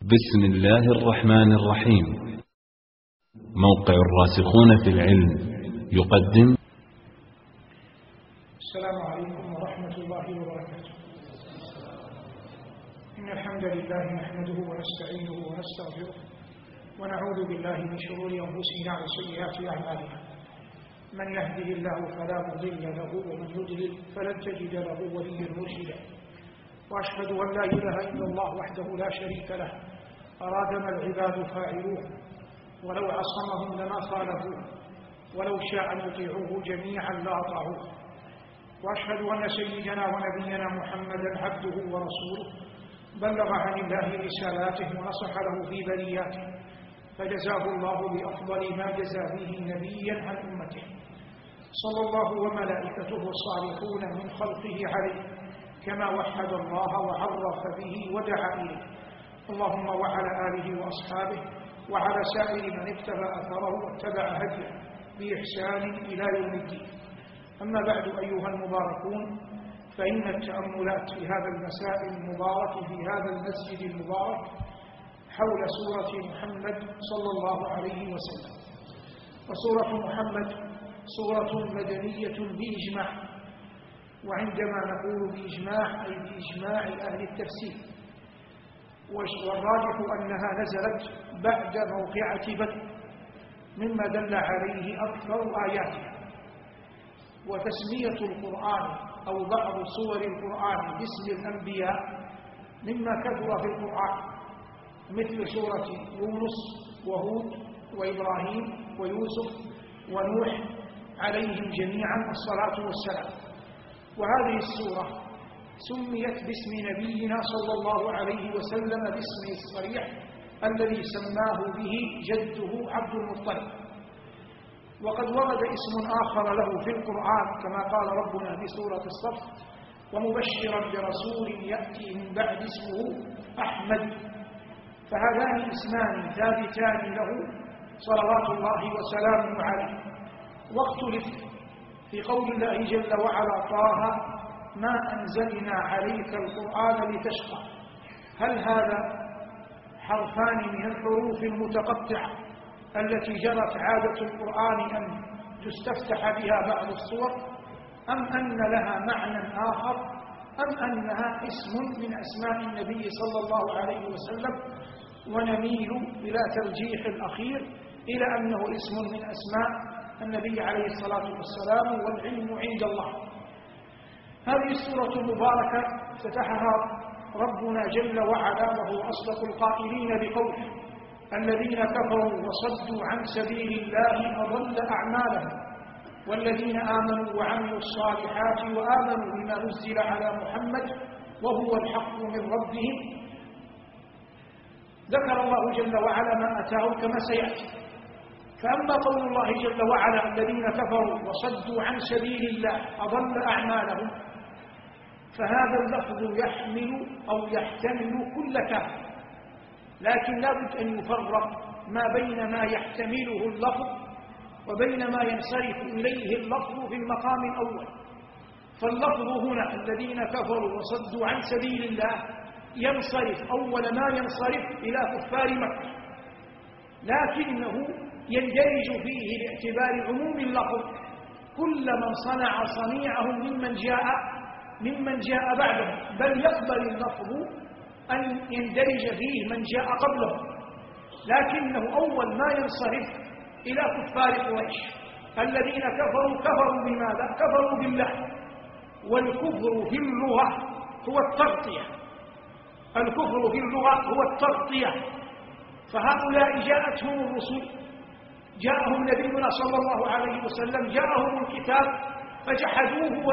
بسم الله الرحمن الرحيم. موقع الراسخون في العلم يقدم. السلام عليكم ورحمة الله وبركاته. إن الحمد لله نحمده ونستعينه ونستغفره ونعوذ بالله من شرور أنفسنا وسيئات أعمالنا. من يهده الله فلا مضل له ومن يضلل فلن تجد له وليا مرشدا. وأشهد أن لا إله إلا الله وحده لا شريك له أراد ما العباد فاعلوه ولو عصمهم لما خالفوه ولو شاء أن يطيعوه جميعا لأطاعوه. وأشهد أن سيدنا ونبينا محمدا عبده ورسوله بلغ عن الله رسالاته ونصح له في بلياته، فجزاه الله بأفضل ما جزى به نبيا عن أمته، صلى الله وملائكته الصالحون من خلقه عليه كما وحد الله وعرف به ودعا إليه. اللهم وعلى آله وأصحابه وعلى سائر من اكتفى أثره واتبع هديه بإحسان إلى يوم الدين. أما بعد أيها المباركون، فإن التأملات في هذا المساء المبارك في هذا المسجد المبارك حول سورة محمد صلى الله عليه وسلم. وسورة محمد سورة مدنية بإجماع، وعندما نقول بإجماع أي بإجماع أهل التفسير، والراجح أنها نزلت بعد موقعة بدر مما دل عليه أكثر آياتها. وتسمية القرآن أو بعض سور القرآن باسم الأنبياء مما كثر في القرآن، مثل سورة يونس وهود وإبراهيم ويوسف ونوح عليهم جميعا الصلاة والسلام. وهذه السورة سميت باسم نبينا صلى الله عليه وسلم باسمه الصريح الذي سماه به جده عبد المطلب. وقد ورد اسم آخر له في القرآن كما قال ربنا في سورة الصف: ومبشرا برسول يأتي من بعد اسمه أحمد. فهذان اسمان ثابتان له صلوات الله وسلامه عليه. واختلف في قول الله جل وعلا: طه ما أنزلنا عليك القرآن لتشقى. هل هذا حرفان من الحروف المتقطعة التي جرت عادة القرآن أن تستفتح بها بعض الصور، أم أن لها معنى آخر، أم أنها اسم من أسماء النبي صلى الله عليه وسلم؟ ونميل إلى ترجيح الأخير إلى أنه اسم من أسماء النبي عليه الصلاة والسلام، والعلم عند الله. هذه السورة المباركة افتتحها ربنا جل وعلا وهو أصدق القائلين بقوله: الذين كفروا وصدوا عن سبيل الله أضل أعمالهم والذين آمنوا وعملوا الصالحات وآمنوا بما نزل على محمد وهو الحق من ربهم. ذكر الله جل وعلا ما أتاهم كما سيأتي. فأما قول الله جل وعلا: الذين كفروا وصدوا عن سبيل الله أضل أعمالهم، فهذا اللفظ يحمل أو يحتمل كل كافر، لكن لابد أن يفرق ما بين ما يحتمله اللفظ وبين ما ينصرف إليه اللفظ في المقام الأول. فاللفظ هنا الذين كفروا وصدوا عن سبيل الله ينصرف أول ما ينصرف إلى كفار مكة، لكنه يندرج فيه لاعتبار عموم اللفظ كل من صنع صنيعهم ممن جاء بعدهم، بل يقبل اللفظ أن يندرج فيه من جاء قبله، لكنه أول ما ينصرف إلى كفار قريش. الذين كفروا بماذا؟ كفروا بالله. والكفر في اللغة هو التغطية. الكفر في اللغة هو التغطية. فهؤلاء جاءتهم الرسل، جاءهم نبينا صلى الله عليه وسلم، جاءهم الكتاب فجحدوه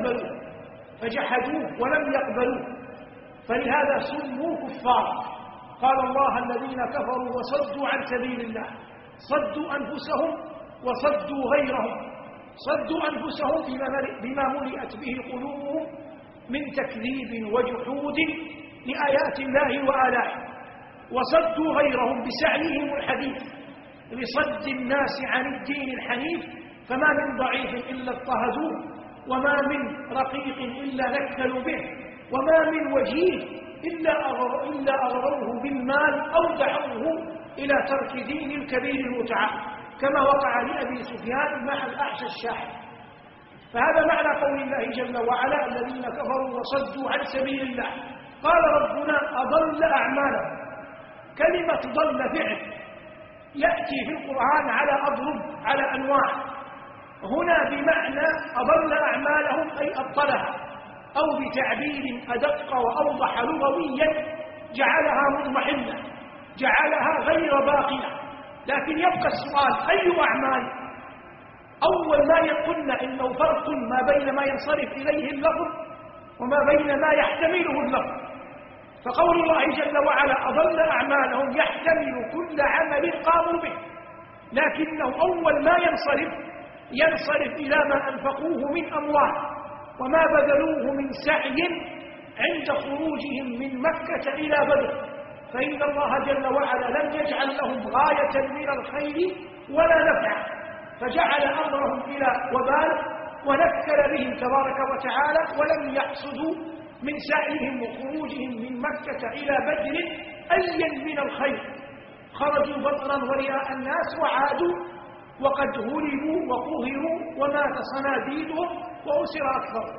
ولم يقبلوه، فلهذا سموا كفارا. قال الله: الذين كفروا وصدوا عن سبيل الله، صدوا أنفسهم وصدوا غيرهم. صدوا أنفسهم بما ملئت به قلوبهم من تكذيب وجحود لآيات الله وآلائه، وصدوا غيرهم بسعيهم الحديث لصد الناس عن الدين الحنيف. فما من ضعيف إلا اضطهدوه، وما من رقيق إلا نكلوا به، وما من وجيه إلا أغروه بالمال أو دعوه إلى ترك دين الكبير المتعال، كما وقع لأبي سفيان مع الأعشى الشاحن. فهذا معنى قول الله جل وعلا: الذين كفروا وصدوا عن سبيل الله. قال ربنا: أضل أعمالهم. كلمة ضل فعل يأتي في القرآن على أضرب، على أنواع. هنا بمعنى أضل أعمالهم أي أبطلها، أو بتعبير أدق وأوضح لغويا جعلها مضمحلة، جعلها غير باقية. لكن يبقى السؤال: أي أعمال؟ أول ما يقولنا إنه فرق ما بين ما ينصرف إليه اللفظ وما بين ما يحتمله اللفظ. فقول الله جل وعلا: أضل أعمالهم يحتمل كل عمل قاموا به، لكنه أول ما ينصرف إلى ما أنفقوه من أموال وما بذلوه من سعي عند خروجهم من مكة إلى بدر، فإن الله جل وعلا لم يجعل لهم غاية من الخير ولا نفع، فجعل أمرهم إلى وبال ونكل بهم تبارك وتعالى، ولم يحصدوا من سعيهم وخروجهم من مكة إلى بدر أيا من الخير. خرجوا بطرا ورئاء الناس وعادوا وقد هلبوا وقهروا ومات صناديدهم وأسر أكثر.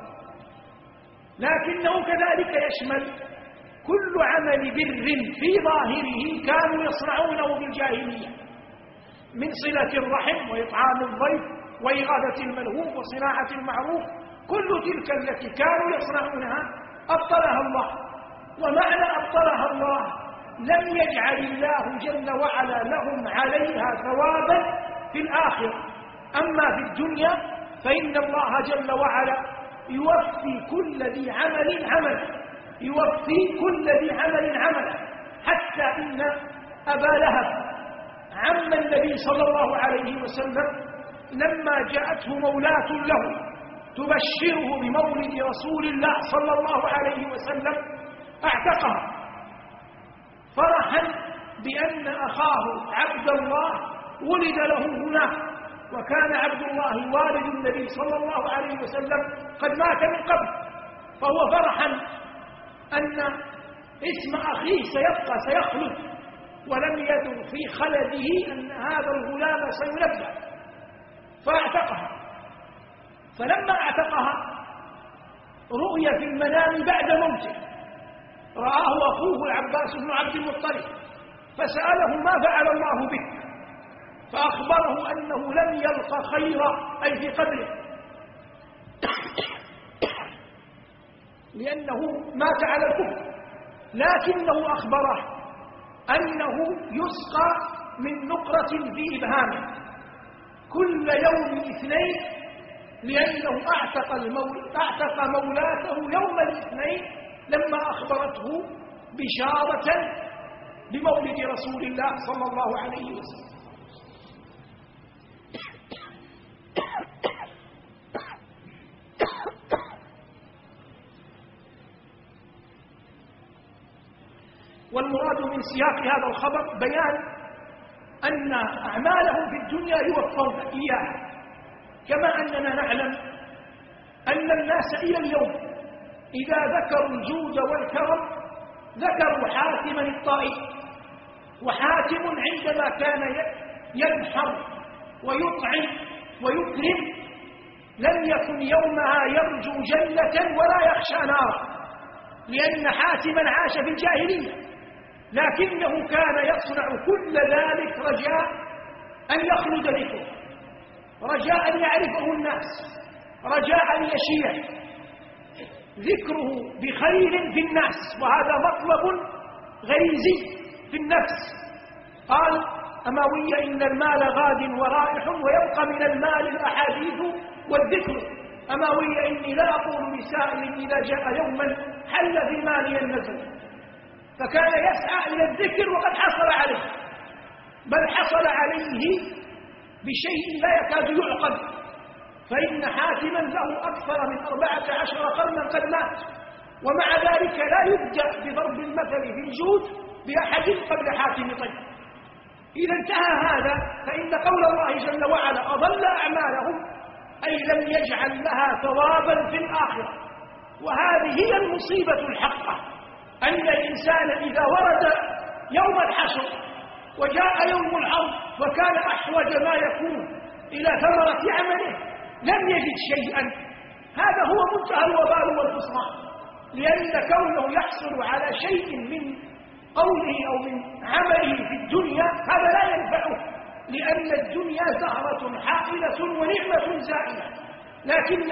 لكنه كذلك يشمل كل عمل بر في ظاهره كانوا يصنعونه بالجاهلية، من صلة الرحم وإطعام الضيف وإغاثة الملهوف وصناعة المعروف، كل تلك التي كانوا يصنعونها أبطلها الله. ومعنى أبطلها الله: لم يجعل الله جل وعلا لهم عليها ثوابا في الآخرة. أما في الدنيا فإن الله جل وعلا يوفي كل ذي عمل عمله، يوفي كل ذي عمل عمله، حتى إن أبا لهب عم النبي صلى الله عليه وسلم لما جاءته مولاة له تبشره بمولد رسول الله صلى الله عليه وسلم اعتقها فرحا بأن أخاه عبد الله ولد له هناك، وكان عبد الله والد النبي صلى الله عليه وسلم قد مات من قبل، فهو فرحا أن اسم أخيه سيبقى سيخلد، ولم يدر في خلده أن هذا الغلام سينبه، فاعتقها. فلما اعتقها رؤي في المنام بعد موته، رآه أخوه العباس بن عبد المطلب فسأله: ما فعل الله بك؟ فأخبره أنه لم يلق خيرا، أي في قبره، لأنه مات على الكفر، لكنه أخبره أنه يسقى من نقرة في إبهامه كل يوم اثنين، لأنه أعتق مولاته يوم الاثنين لما أخبرته بشارة بمولد رسول الله صلى الله عليه وسلم. والمراد من سياق هذا الخبر بيان أن أعمالهم في الدنيا يوفون إياها، كما أننا نعلم أن الناس إلى اليوم إذا ذكروا الجود والكرم ذكروا حاتما الطائي. وحاتم عندما كان ينحر ويطعم ويكرم لم يكن يومها يرجو جنة ولا يخشى نارا، لأن حاتما عاش في الجاهلية، لكنه كان يصنع كل ذلك رجاء أن يخلد ذكره، رجاء أن يعرفه الناس، رجاء أن يشيع ذكره بخير في الناس، وهذا مطلب غريزي في النفس. قال أموي: إن المال غاد ورائح ويبقى من المال الأحاديث والذكر. أموي: إني لا أقول لسائل إذا جاء يوما حل في مالي النزل. فكان يسعى إلى الذكر وقد حصل عليه، بل حصل عليه بشيء لا يكاد يعقل، فإن حاتما له أكثر من 14 قرنا قد مات، ومع ذلك لا يبدأ بضرب المثل في الجود بأحد قبل حاتم طيب. إذا انتهى هذا فإن قول الله جل وعلا أضل أعمالهم أي لم يجعل لها ثوابا في الآخرة، وهذه هي المصيبة الحقة أن الإنسان إذا ورد يوم الحشر وجاء يوم العرض وكان أحوج ما يكون إلى ثمرة عمله لم يجد شيئا، هذا هو منتهى الوبال والخسران، لأن كونه يحصل على شيء من قوله أو من عمله في الدنيا هذا لا ينفعه، لأن الدنيا زهرة حائلة ونعمة زائلة، لكن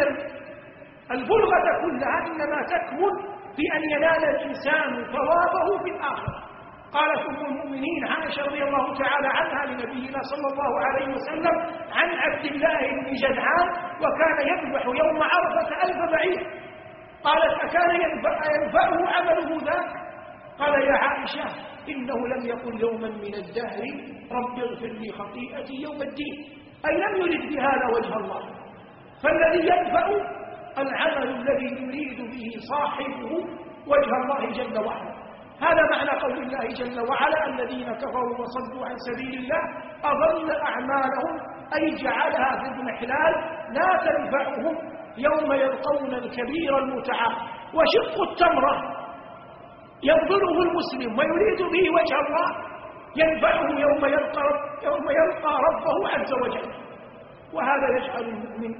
البلغة كلها إنما تكمن في أن ينال الإنسان ثوابه في الآخرة. قالت أم المؤمنين عائشة رضي الله تعالى عنها لنبينا صلى الله عليه وسلم عن عبد الله بن جدعان: وكان يذبح يوم عرفة 1000 بعير. قالت: أكان ينفعه عمله ذاك؟ قال: يا عائشة إنه لم يقل يوما من الدهر رب اغفر لي خطيئتي يوم الدين، أي لم يرد بهذا وجه الله. فالذي ينفع العمل الذي يريد به صاحبه وجه الله جل وعلا. هذا معنى قول الله جل وعلا: الذين كفروا وصدوا عن سبيل الله أضل أعمالهم، أي جعلها في اضمحلال لا تنفعهم يوم يلقون الكبير المتعال. وشق التمرة يبذله المسلم ويريد به وجه الله ينفعه يوم يلقى ربه عز وجل. وهذا يجعل المؤمن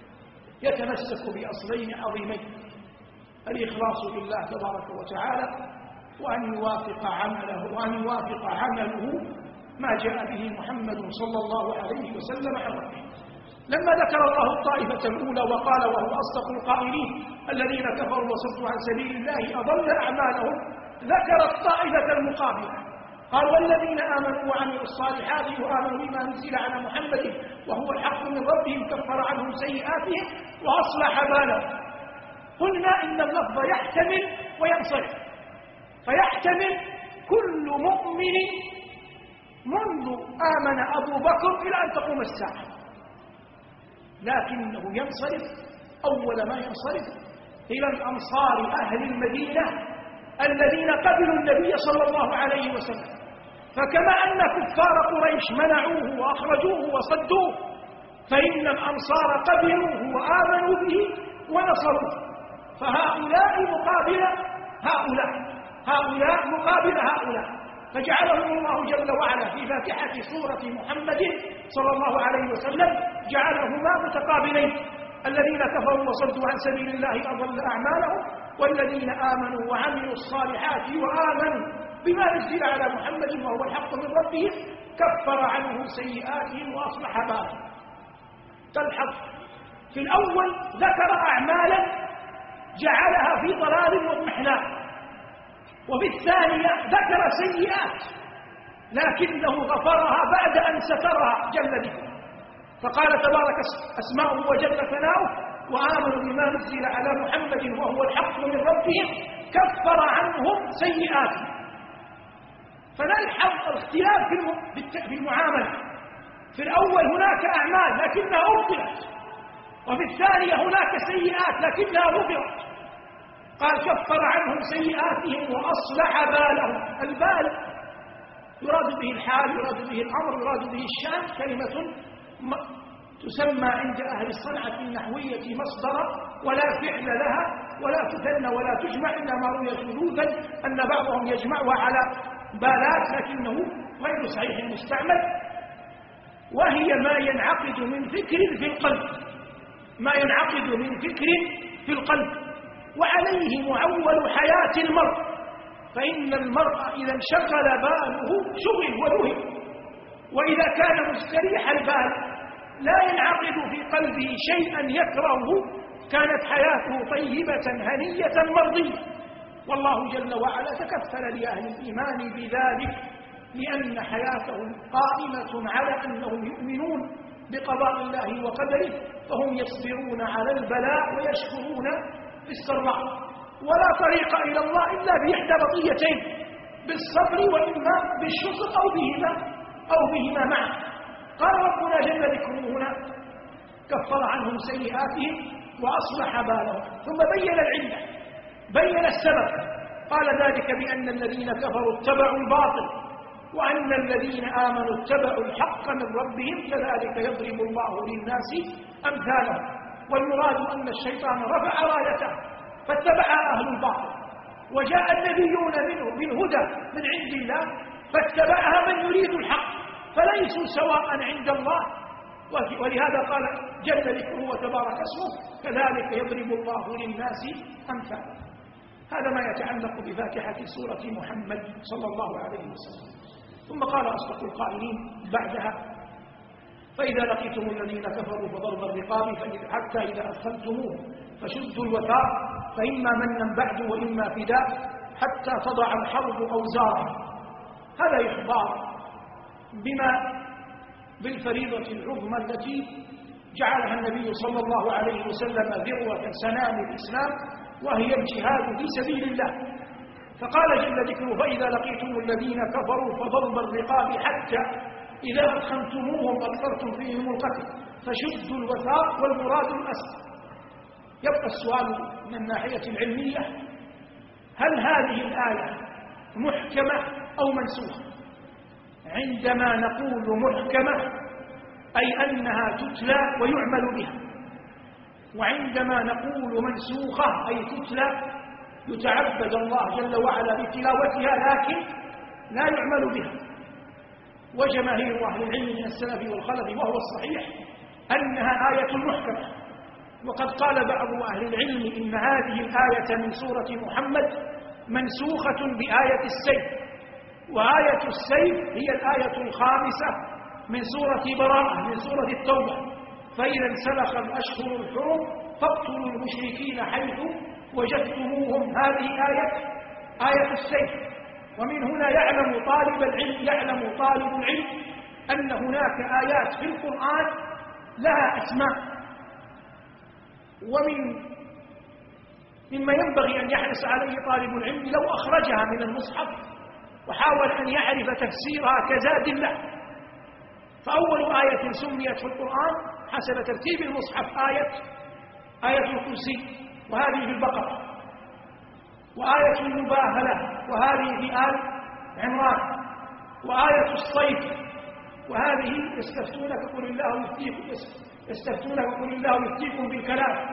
يتمسك بأصلين عظيمين: الإخلاص لله تبارك وتعالى، وأن يوافق عمله ما جاء به محمد صلى الله عليه وسلم عن ربه. لما ذكر الله الطائفة الأولى وقال وهو أصدق القائلين: الذين كفروا وصدوا عن سبيل الله أضل أعمالهم، ذكر الطائفة المقابلة قال: والذين آمنوا وعملوا الصالحات وآمنوا بما نزل على محمد وهو الحق من ربهم كفر عنهم سيئاتهم وأصلح بالهم. قلنا إن اللفظ يحتمل وينصرف، فيحتمل كل مؤمن منذ آمن أبو بكر إلى أن تقوم الساعة، لكنه ينصرف أول ما ينصرف إلى الأنصار أهل المدينة الذين قبلوا النبي صلى الله عليه وسلم. فكما أن كفار قريش منعوه وأخرجوه وصدوه، فإن الأنصار قبلوه وآمنوا به ونصروه، فهؤلاء مقابل هؤلاء، فجعلهم الله جل وعلا في فاتحة سورة محمد صلى الله عليه وسلم جعلهما متقابلين: الذين كفروا وصدوا عن سبيل الله أضل أعمالهم، والذين آمنوا وعملوا الصالحات وآمنوا بما نزل على محمد وهو الحق من ربهم كفر عنهم سيئاتهم وأصلح بالهم. تلحظ في الأول ذكر أعمالا جعلها في ضلال واضمحلال، وفي الثانية ذكر سيئات لكنه غفرها بعد أن سترها جل ذكره. فقال تبارك اسماؤه وجل ثناؤه: وآمنوا بما نزل على محمد وهو الحق من ربهم كفر عنهم سيئاتهم. فنلحظ الاختلاف في المعاملة. في الأول هناك أعمال لكنها أبطلت، وفي الثانية هناك سيئات لكنها غفرت. قال: كفر عنهم سيئاتهم وأصلح بالهم. البال يراد به الحال، يراد به الأمر، يراد به الشأن، كلمة تسمى عند أهل الصنعة النحوية مصدرا ولا فعل لها ولا تثنى ولا تجمع، إنما روي شذوذا أن بعضهم يجمعها على بالات لكنه غير صحيح المستعمل. وهي ما ينعقد من فكر في القلب، وعليه معول حياة المرء. فإن المرء إذا انشغل باله شغل ولهي، وإذا كان مستريح البال لا ينعقد في قلبه شيئا يكرهه كانت حياته طيبة هنية مرضية. والله جل وعلا تكفل لأهل الإيمان بذلك، لأن حياتهم قائمة على أنهم يؤمنون بقضاء الله وقدره، فهم يصبرون على البلاء ويشكرون في السراء. ولا طريق إلى الله إلا بإحدى بقيتين: بالصبر وإما بالشكر أو بهما معا. قال ربنا جل ذكره هنا: كفر عنهم سيئاتهم وأصلح بالهم. ثم بين العلة، بين السبب. قال: ذلك بأن الذين كفروا اتبعوا الباطل وأن الذين آمنوا اتبعوا الحق من ربهم كذلك يضرب الله للناس أمثالهم. والمراد أن الشيطان رفع رايته فاتبع أهل الباطل، وجاء النبيون منه بالهدى من عند الله فاتبعها من يريد الحق فليسوا سواء عند الله. ولهذا قال جل ذكره وتبارك اسمه كذلك يضرب الله للناس أمثالا. هذا ما يتعلق بفاتحة سورة محمد صلى الله عليه وسلم. ثم قال أصدق القائلين بعدها فإذا لقيتم الذين كفروا فضرب الرقاب حتى إذا أثخنتموه فشدوا الوثاق فإما منا بعد وإما فداء حتى تضع الحرب أوزارها. هذا إخبار بما بالفريضة العظمى التي جعلها النبي صلى الله عليه وسلم ذروة سنام الإسلام وهي الجهاد في سبيل الله. فقال جل ذكره فإذا لقيتم الذين كفروا فضرب الرقاب حتى إذا أدخلتموهم أكثرتم فيهم القتل فشدوا الوثاق والمراد الأسر. يبقى السؤال من الناحية العلمية هل هذه الآية محكمة أو منسوخة؟ عندما نقول محكمة أي أنها تتلى ويعمل بها، وعندما نقول منسوخة أي تتلى يتعبد الله جل وعلا بتلاوتها لكن لا يعمل بها. وجماهير أهل العلم من السلف والخلف وهو الصحيح أنها آية محكمة. وقد قال بعض أهل العلم إن هذه الآية من سورة محمد منسوخة بآية السيف، وآية السيف هي الآية الخامسة من سورة براءة من سورة التوبة فإذا انسلخ الأشهر الحرم فاقتلوا المشركين حيث وجدتموهم. هذه آية السيف. ومن هنا يعلم طالب العلم أن هناك آيات في القرآن لها أسماء. مما ينبغي أن يحرص عليه طالب العلم لو أخرجها من المصحف وحاول أن يعرف تفسيرها كزاد له. فأول آية سميت في القرآن حسب ترتيب المصحف آية الكرسي وهذه في البقرة، وآية المباهلة وهذه في آل عمران، وآية الصيف وهذه يستفتونك قل الله يفتيكم بالكلام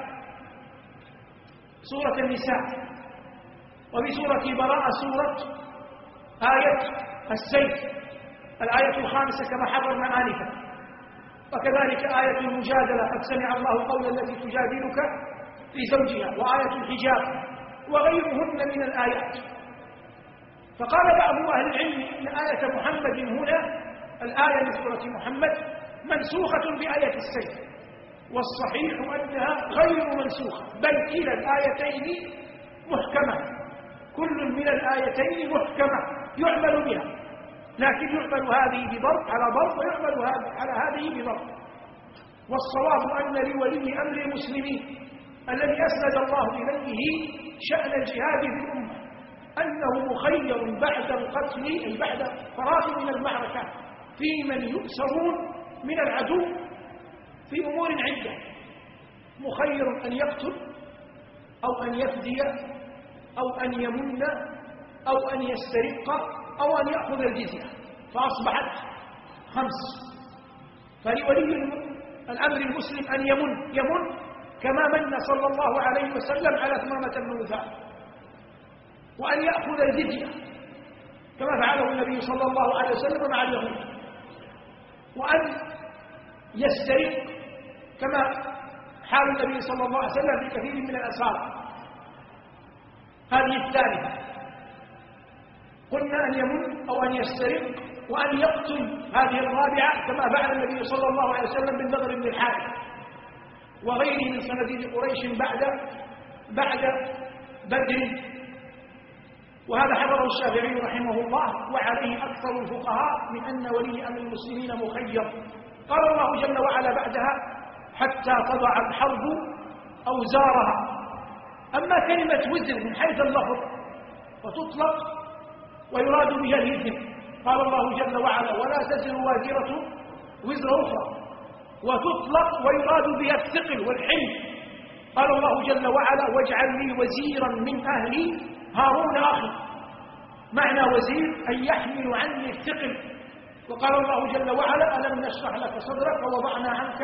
سورة النساء. وفي سورة براءة سورة آية السيف الآية الخامسة كما حضرنا آنفا. وكذلك آية المجادلة قد سمع الله قول التي تجادلك في زوجها، وآية الحجاب وغيرهن من الآيات. فقال بعض أهل العلم إن آية محمد هنا الآية من سورة محمد منسوخة بآية السيف، والصحيح أنها غير منسوخة بل كلا الآيتين محكمة. كل من الآيتين محكمة يعمل بها، لكن يعمل هذه بضرب على ضرب ويعمل على هذه بضرب. والصواب أن لولي أمر المسلمين الذي أسند الله إليه شأن الجهاد في الأمة أنه مخير بعد القتل أي بعد فراغ من المعركة في من يؤسرون من العدو في أمور عدة، مخير أن يقتل أو أن يفدي أو أن يمن أو أن يسترق أو أن يأخذ الجزية، فأصبحت 5. فلولي الأمر المسلم أن يمن كما من صلى الله عليه وسلم على ثمامة بن وثاق، وأن يأخذ الجزية كما فعله النبي صلى الله عليه وسلم مع اليهود، وأن يسترق كما حال النبي صلى الله عليه وسلم في كثير من الأسار. هذه الثالثة. قلنا أن يمن أو أن يسترق وأن يقتل هذه الرابعة كما فعل النبي صلى الله عليه وسلم بالنضر بن الحارث وغيره من صناديد قريش بعد بدر. وهذا حضره الشافعي رحمه الله وعليه أكثر الفقهاء من أن ولي أمر المسلمين مخير. قال الله جل وعلا بعدها حتى تضع الحرب أوزارها. أما كلمة وزر من حيث اللفظ وتطلق ويراد بها الإثم. قال الله جل وعلا ولا تزر وازرة وزر أخرى، وتطلق ويراد بها الثقل والحمل. قال الله جل وعلا واجعل لي وزيرا من أهلي هارون أخي. معنى وزير أن يحمل عني الثقل. وقال الله جل وعلا ألم نشرح لك صدرك ووضعنا عنك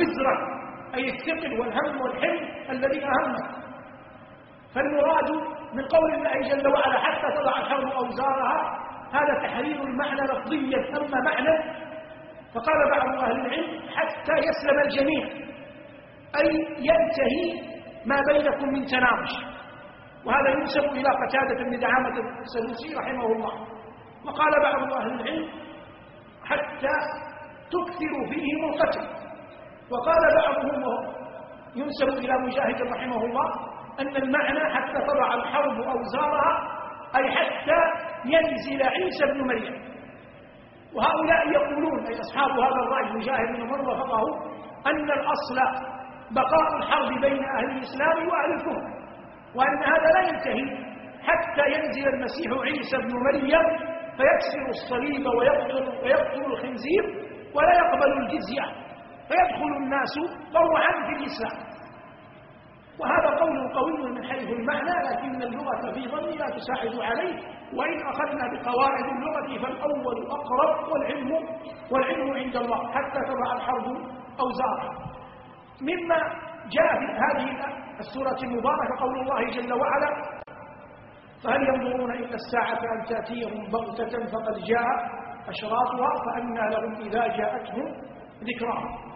وزرك، أي الثقل والهم والحمل الذي أهمك. فالمراد من قول الله جل وعلا حتى تضع الحرب أوزارها، هذا تحرير المعنى لفظيا. أما معنى فقال بعض أهل العلم حتى يسلم الجميع، أي ينتهي ما بينكم من تناقش، وهذا ينسب إلى قتادة بن دعامة السدوسي رحمه الله. وقال بعض أهل العلم حتى تكثر فيهم القتل. وقال بعضهم ينسب إلى مجاهد رحمه الله أن المعنى حتى تضع الحرب أوزارها، أي حتى ينزل عيسى بن مريم. وهؤلاء يقولون، أي أصحاب هذا الرأي مجاهد ومن وافقه، أن الأصل بقاء الحرب بين أهل الإسلام وأهل الكفر، وأن هذا لا ينتهي حتى ينزل المسيح عيسى بن مريم فيكسر الصليب ويقتل الخنزير ولا يقبل الجزية، فيدخل الناس طوعا في الإسلام. وهذا قول قوي من حيث المعنى، لكن اللغة في ظني لا تساعد عليه. وإن أخذنا بقواعد اللغة فالأول أقرب، والعلم عند الله حتى تضع الحرب أوزارها. مما جاء في هذه السورة المباركة قول الله جل وعلا: فهل ينظرون إلا الساعة أن تأتيهم بغتة فقد جاء أشراطها فأنى لهم إذا جاءتهم ذكراهم.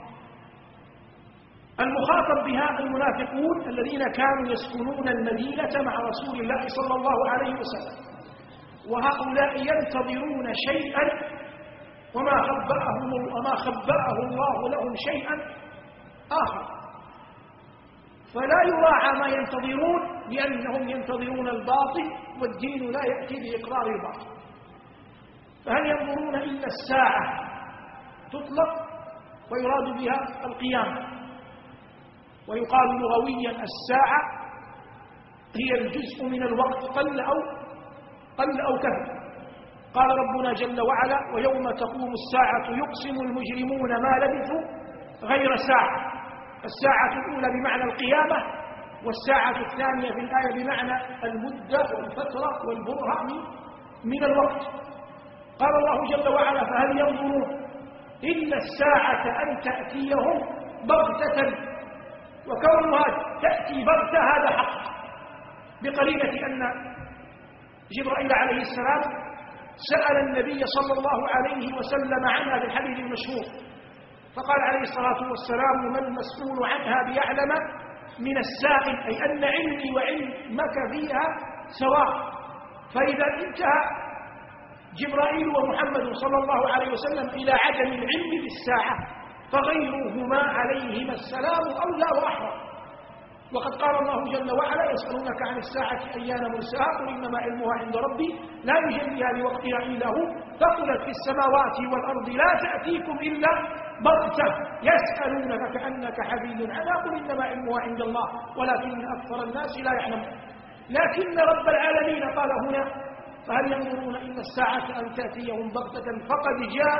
المخاطب بها المنافقون الذين كانوا يسكنون المدينة مع رسول الله صلى الله عليه وسلم، وهؤلاء ينتظرون شيئا وما خبأه الله لهم شيئا آخر، فلا يراعى ما ينتظرون لأنهم ينتظرون الباطل، والدين لا يأتي بإقرار الباطل. فهل ينظرون إلا الساعة تطلق ويراد بها القيامة، ويقال لغويا الساعة هي الجزء من الوقت قل أو كثر. قال ربنا جل وعلا: ويوم تقوم الساعة يقسم المجرمون ما لبثوا غير ساعة. الساعة الأولى بمعنى القيامة، والساعة الثانية في الآية بمعنى المدة والفترة والبرهة من الوقت. قال الله جل وعلا: فهل ينظرون إلا الساعة أن تأتيهم بغتة. وكونها تأتي بغتة هذا حق، بقرينة أن جبرائيل عليه السلام سأل النبي صلى الله عليه وسلم عنها بالحديث المشهور، فقال عليه الصلاة والسلام: ما المسؤول عنها بأعلم من السائل، أي أن علمي وعلمك فيها سواء. فإذا انتهى جبرائيل ومحمد صلى الله عليه وسلم إلى عدم العلم بالساعة، فغيرهما عليهما السلام أولى وأحرى. وقد قال الله جل وعلا: يسألونك عن الساعة أيان مرساها قل إنما علمها عند ربي لا يجليها لوقتها إلا هو ثقلت في السماوات والأرض لا تأتيكم إلا بغتة يسألونك كأنك حفي عنها قل إنما علمها عند الله ولكن أكثر الناس لا يعلمون. لكن رب العالمين قال هنا: فهل ينظرون إلا الساعة أن تأتيهم بغتة فقد جاء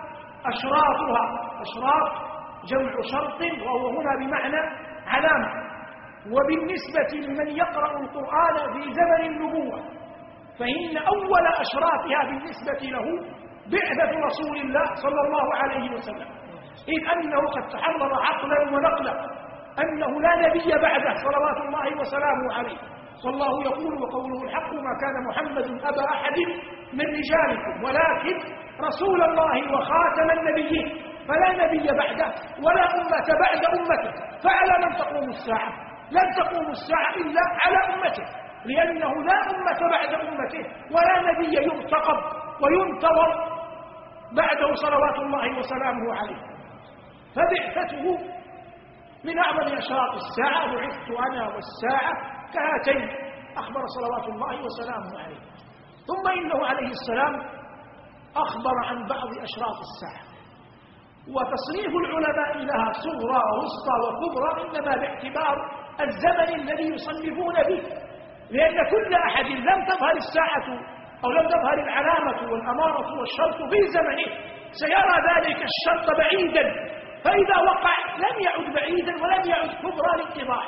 أشراطها. أشراط جمع شرط، وهو هنا بمعنى علامة. وبالنسبة لمن يقرأ القرآن في زمن النبوة فإن أول أشراطها بالنسبة له بعثة رسول الله صلى الله عليه وسلم، إذ أنه قد تحرر عقلا ونقلا أنه لا نبي بعده صلوات الله وسلامه عليه. فالله يقول وقوله الحق: ما كان محمد أبا أحد من رجالكم ولكن رسول الله وخاتم النبيين، فلا نبي بعده ولا أمة بعد أمته. فعلى من تقوم الساعة؟ لن تقوم الساعة إلا على أمته، لأنه لا أمة بعد أمته ولا نبي يرتقب وينتظر بعده صلوات الله وسلامه عليه. فبعثته من أعظم أشراط الساعة: بعثت أنا والساعة كهاتين، أخبر صلوات الله وسلامه عليه. ثم إنه عليه السلام أخبر عن بعض أشراط الساعة، وتصنيف العلماء لها صغرى ووسطى وكبرى إنما باعتبار الزمن الذي يصنفون به، لأن كل أحد لم تظهر الساعة أو لم تظهر العلامة والأمارة والشرط في زمنه سيرى ذلك الشرط بعيدا، فإذا وقع لم يعد بعيدا ولم يعد كبرى لاتضاح.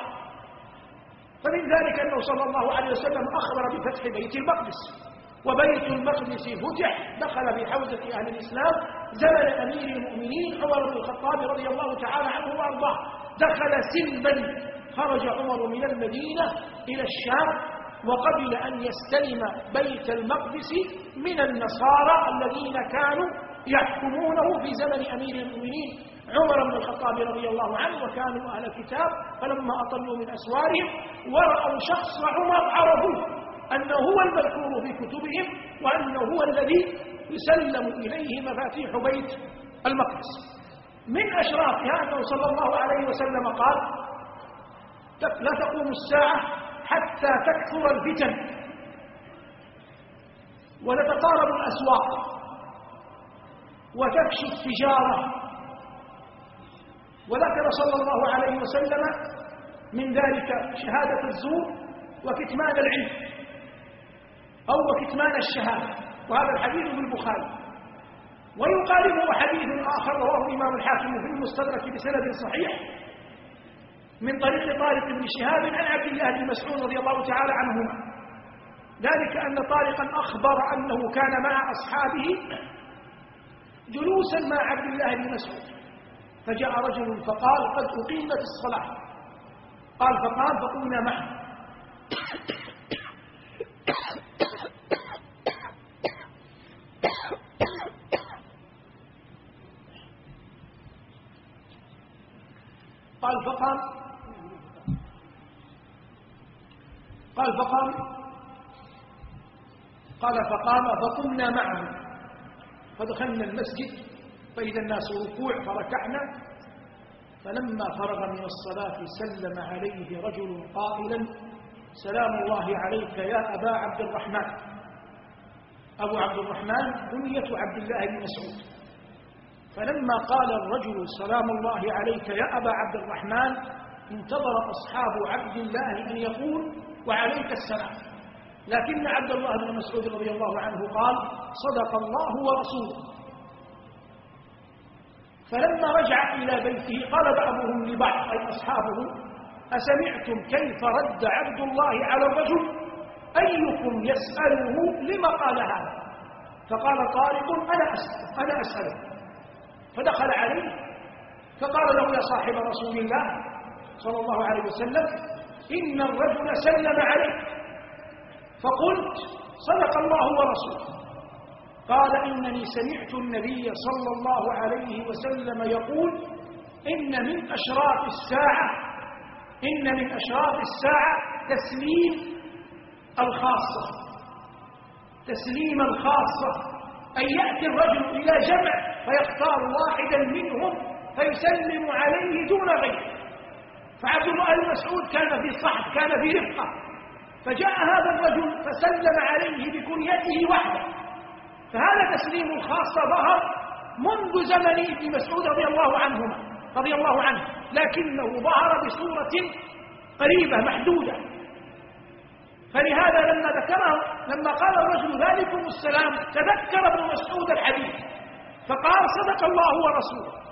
فمن ذلك أنه صلى الله عليه وسلم أخبر بفتح بيت المقدس، وبيت المقدس فتح دخل بحوزة أهل الإسلام زمن أمير المؤمنين عمر بن الخطاب رضي الله تعالى عنه وأرضاه. دخل سلما، خرج عمر من المدينة إلى الشام وقبل أن يستلم بيت المقدس من النصارى الذين كانوا يحكمونه في زمن أمير المؤمنين عمر بن الخطاب رضي الله عنه، وكانوا أهل الكتاب. فلما أطلوا من أسوارهم ورأوا شخص عمر عرفوه أنه هو المذكور في كتبهم، وأنه هو الذي يسلم إليه مفاتيح بيت المقدس. من أشراطها أنه صلى الله عليه وسلم قال: لا تقوم الساعة حتى تكثر الفتن وتتقارب الأسواق وتفشي التجارة. وذكر صلى الله عليه وسلم من ذلك شهادة الزور وكتمان العلم أو وكتمان الشهادة، وهذا الحديث في البخاري. ويقاربه حديث آخر رواه الإمام الحاكم في المستدرك بسند صحيح من طريق طارق بن شهاب عن عبد الله بن مسعود رضي الله تعالى عنهما، ذلك أن طارقا أخبر أنه كان مع أصحابه جلوسا مع عبد الله بن مسعود، فجاء رجل فقال: قد أقيمت الصلاة. قال: فقال فقمنا معه. قال فقام فقمنا معه فدخلنا المسجد فإذا الناس ركوع فركعنا، فلما فرغ من الصلاة سلم عليه رجل قائلا: سلام الله عليك يا أبا عبد الرحمن. أبو عبد الرحمن كنية عبد الله بن مسعود. فلما قال الرجل: سلام الله عليك يا أبا عبد الرحمن، انتظر أصحاب عبد الله أن يقول: وعليك السلام. لكن عبد الله بن مسعود رضي الله عنه قال: صدق الله ورسوله. فلما رجع إلى بيته قال بعضهم لبعض أي أصحابه: أسمعتم كيف رد عبد الله على الرجل؟ أيكم يسأله لما قال هذا؟ فقال طارق: أنا أسأله. فدخل عليه فقال له: يا صاحب رسول الله صلى الله عليه وسلم، إن الرجل سلم عليك. فقلت: صدق الله ورسوله. قال: إنني سمعت النبي صلى الله عليه وسلم يقول: إن من أشراط الساعة تسليم الخاصة، أن يأتي الرجل إلى جمع فيختار واحدا منهم فيسلم عليه دون غيره. فعبد الله بن مسعود كان في صحب، كان في رفقة، فجاء هذا الرجل فسلم عليه بكنيته وحده. فهذا تسليم الخاصة ظهر منذ زمن ابن مسعود رضي الله عنه، لكنه ظهر بصورة قريبة محدودة. فلهذا لما قال الرجل: ذلكم السلام، تذكر ابن مسعود الحديث فقال: صدق الله ورسوله.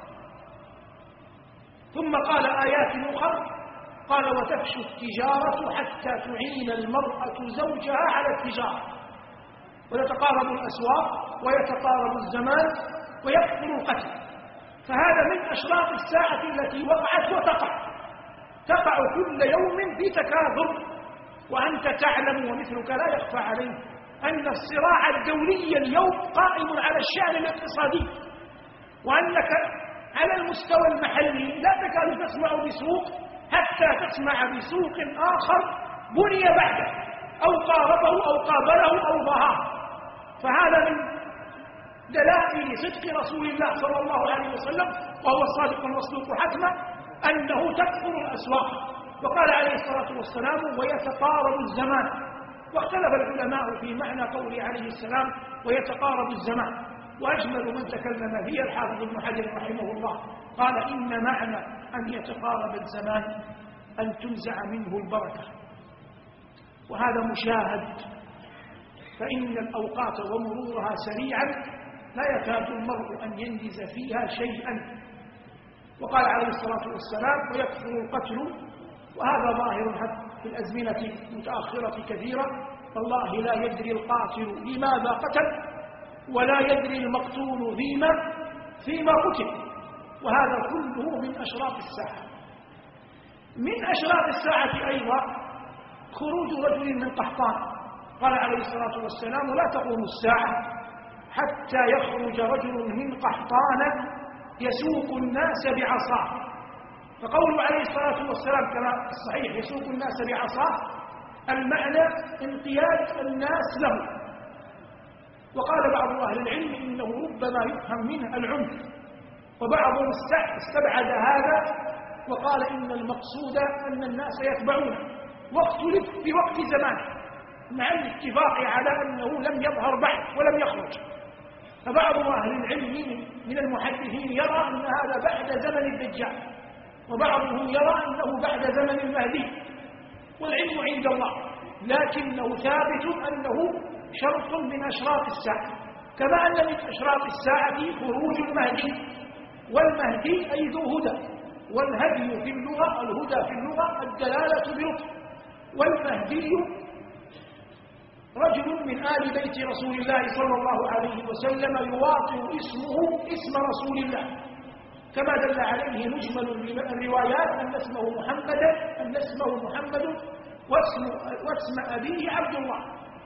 ثم قال آيات أخرى، قال: وتفشو التجارة حتى تعين المرأة زوجها على التجارة، ويتقارب الأسواق ويتقارب الزمان ويكثر القتل. فهذا من أشراط الساعة التي وقعت تقع كل يوم في تكاثر. وأنت تعلم ومثلك لا يخفى عليه أن الصراع الدولي اليوم قائم على الشأن الاقتصادي، وأنك على المستوى المحلي لا تكاد تسمع بسوق حتى تسمع بسوق آخر بني بعده أو قاربه أو قابله أو ضاهاه. فهذا من دلائل صدق رسول الله صلى الله عليه وسلم، وهو الصادق المصدوق حتما، أنه تكثر الأسواق. وقال عليه الصلاة والسلام: ويتقارب الزمان. واختلف العلماء في معنى قوله عليه السلام: ويتقارب الزمان. وأجمل من تكلم فيه الحافظ ابن حجر رحمه الله، قال: إن معنى أن يتقارب الزمان أن تنزع منه البركة، وهذا مشاهد، فإن الأوقات ومرورها سريعا لا يكاد المرء أن ينجز فيها شيئا. وقال عليه الصلاة والسلام: ويكثر القتل. وهذا ظاهر حتى في الأزمنة المتأخرة كثيرا، والله لا يدري القاتل لماذا قتل، ولا يدري المقتول فيما قتل. وهذا كله من أشراط الساعة. من أشراط الساعة أيضا خروج رجل من قحطان. قال عليه الصلاة والسلام: لا تقوم الساعة حتى يخرج رجل من قحطان يسوق الناس بعصاه. فقوله عليه الصلاة والسلام كما الصحيح يسوق الناس بعصاه، المعنى انقياد الناس له. وقال بعض أهل العلم إنه ربما يفهم منه العنف، وبعضهم استبعد هذا وقال إن المقصود أن الناس يتبعونه، واختلف في وقت زمانه مع الاتفاق على أنه لم يظهر بعد ولم يخرج. فبعض أهل العلم من المحدثين يرى أن هذا بعد زمن الدجال، وبعضهم يرى أنه بعد زمن المهدي، والعلم عند الله، لكنه ثابت أنه شرط من أشراط الساعة، كما أن من أشراط الساعة خروج المهدي، والمهدي أي ذو هدى، والهدي في اللغة الهدى في اللغة الدلالة بلطف، والمهدي رجل من آل بيت رسول الله صلى الله عليه وسلم يواطئ اسمه اسم رسول الله، كما دل عليه مجمل الروايات أن اسمه محمد واسم أبيه عبد الله،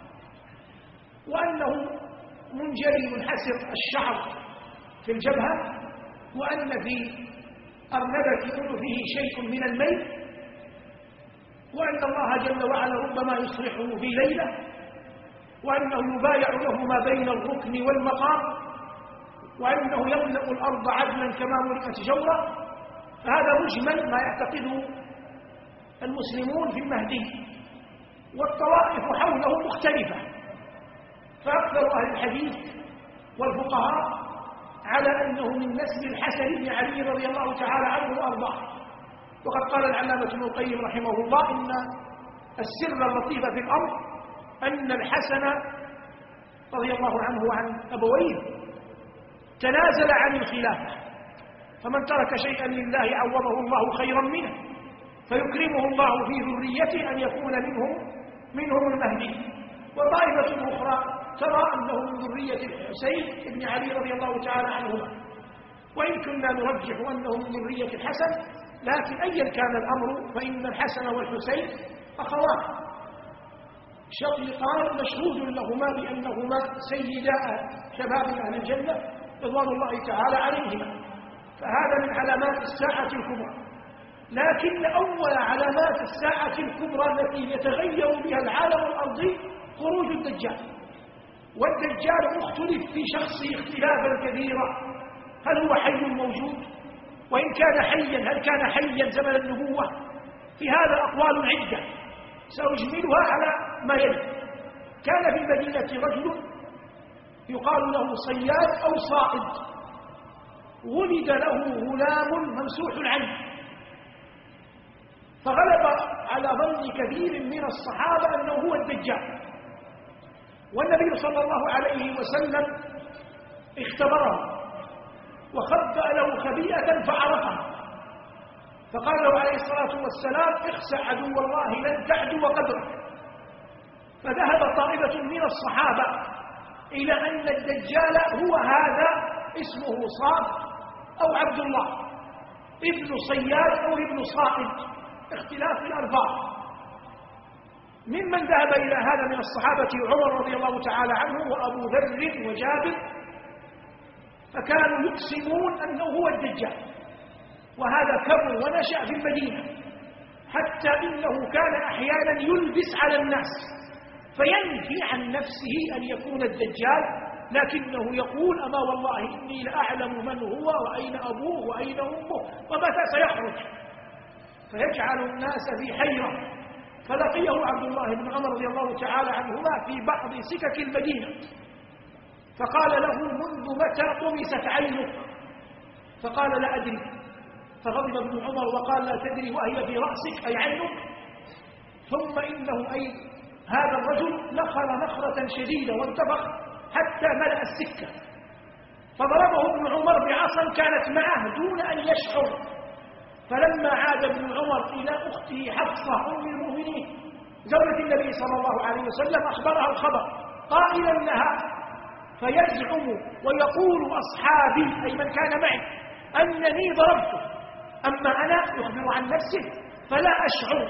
وأنه منجلي منحسر الشعر في الجبهة، وأن في أرنبة أنفه شيء من الميل، وأن الله جل وعلا ربما يصلحه في ليلة، وأنه يبايع له ما بين الركن والمقام، وأنه يملأ الأرض عدلا كما ملئت جورا. فهذا مجمل ما يعتقده المسلمون في المهدي، والطوائف حوله مختلفة، فأكثر أهل الحديث والفقهاء على أنه من نسل الحسن بن علي رضي الله تعالى عنه وأرضاه. وقد قال العلامة ابن القيم رحمه الله إن السر اللطيف في الأمر أن الحسن رضي الله عنه وعن أبويه تنازل عن الخلافة، فمن ترك شيئا لله عوضه الله خيرا منه، فيكرمه الله في ذريته أن يكون منهم المهدي. وطائفة أخرى ترى أنه من ذرية الحسين بن علي رضي الله تعالى عنهما، وإن كنا نرجح أنه من ذرية الحسن، لكن أيا كان الأمر فإن الحسن والحسين أخوان شقيقان مشهود لهما بأنهما سيدا شباب أهل الجنة رضوان الله تعالى عليهما، فهذا من علامات الساعة الكبرى. لكن أول علامات الساعة الكبرى التي يتغير بها العالم الأرضي خروج الدجال. والدجال مختلف في شخصه اختلافا كثيرا، هل هو حي موجود؟ وإن كان حيا هل كان حيا زمن النبوة؟ في هذا أقوال عدة سأجملها على ما يلي. كان في المدينة رجل يقال له صياد أو صائد، ولد له غلام ممسوح العين، فغلب على ظن كثير من الصحابة أنه هو الدجال، والنبي صلى الله عليه وسلم اختبره وخبأ له خبيئة فعرفها، فقال له عليه الصلاة والسلام: اخسع عدو الله لن تعدو قدرك. فذهب طائفة من الصحابة إلى أن الدجال هو هذا اسمه صاد أو عبد الله، ابن صياد أو ابن صائد، اختلاف الألفاظ. ممن ذهب إلى هذا من الصحابة عمر رضي الله تعالى عنه وأبو ذر وجابر، فكانوا يقسمون أنه هو الدجال، وهذا كبر ونشأ في المدينة، حتى إنه كان أحيانا يلبس على الناس فينفي عن نفسه أن يكون الدجال، لكنه يقول: أما والله إني لأعلم من هو وأين أبوه وأين أمه ومتى سيخرج، فيجعل الناس في حيرة. فلقيه عبد الله بن عمر رضي الله تعالى عنهما في بعض سكك المدينة، فقال له: منذ متى طمست عينك؟ فقال: لا أدري. فغضب ابن عمر وقال: لا تدري وهي في رأسك أي عينك؟ ثم إنه أي هذا الرجل نخر نخرة شديدة وانتفخ حتى ملأ السكة، فضربه ابن عمر بعصا كانت معه دون أن يشعر. فلما عاد ابن عمر إلى أخته حفصة أم المؤمنين زوجة النبي صلى الله عليه وسلم أخبرها الخبر قائلا لها: فيزعم ويقول أصحابي أي من كان معي أنني ضربته، أما أنا يخبر عن نفسه فلا أشعر،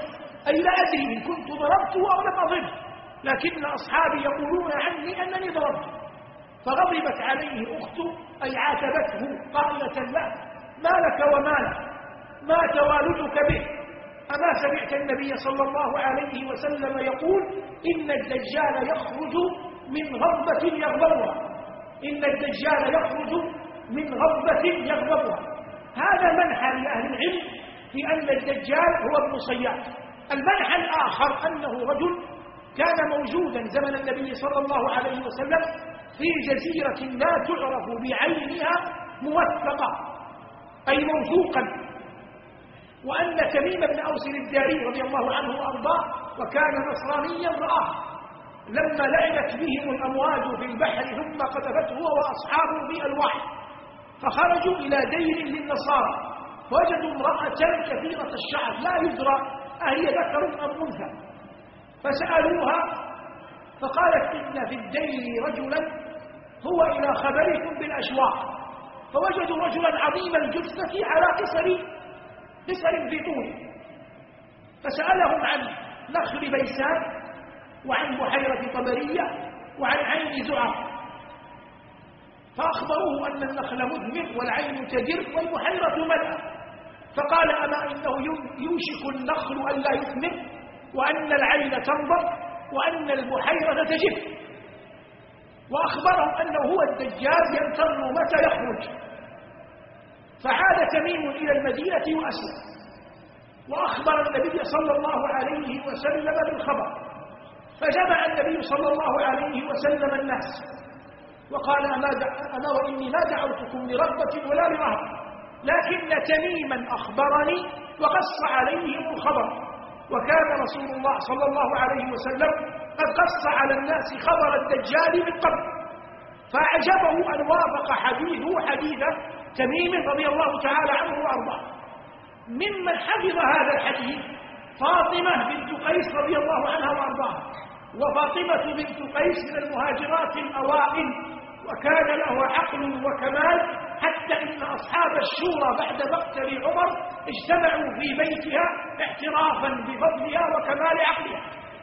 أي لا أدري إن كنت ضربته أو لم أضربه، لكن أصحابي يقولون عني أنني ضربته. فغضبت عليه أخته أي عاتبته قائلة له: ما لك وما لك؟ ما توالدك به؟ أما سمعت النبي صلى الله عليه وسلم يقول: إن الدجال يخرج من غضبة يغضبها، إن الدجال يخرج من غضبة يغضبها. هذا منحى لأهل العلم في أن الدجال هو ابن صياد. المنحى الآخر أنه رجل كان موجودا زمن النبي صلى الله عليه وسلم في جزيرة لا تعرف بعينها موثقة أي موثوقا، وأن تميم بن أوس الداري رضي الله عنه وأرضاه وكان نصرانيا رآه لما لعبت بهم الأمواج في البحر ثم قذفته هو وأصحابه بألواح، فخرجوا إلى دير للنصارى فوجدوا امرأة كثيرة الشعر لا يدرى أهي ذكر أم أنثى، فسألوها فقالت: إن في الدير رجلا هو إلى خبركم بالأشواق. فوجدوا رجلا عظيم الجثة على قصر في طول، فسألهم عن نخل بيسان وعن بحيرة طبرية وعن عين زعر، فأخبروه أن النخل مثمر والعين تجر والبحيرة ملأ، فقال: أما إنه يوشك النخل أن لا يثمر وأن العين تنضب وأن البحيرة تجف. وأخبرهم أنه هو الدجال ينتظر متى يخرج. فعاد تميم إلى المدينة وأسلم، وأخبر النبي صلى الله عليه وسلم بالخبر، فجمع النبي صلى الله عليه وسلم الناس وقال: أنا وإني ما دعوتكم لرغبة ولا لرهبة، لكن تميما أخبرني وقص عليهم الخبر، وكان رسول الله صلى الله عليه وسلم قد قص على الناس خبر الدجال من قبل، فأعجبه أن وافق حديث تميم رضي الله تعالى عنه وأرضاه. ممن حفظ هذا الحديث فاطمة بنت قيس رضي الله عنها وأرضاها، وفاطمة بنت قيس من المهاجرات الأوائل، وكان له عقل وكمال، حتى إن أصحاب الشورى بعد مقتل عمر اجتمعوا في بيتها اعترافا بفضلها وكمال عقلها،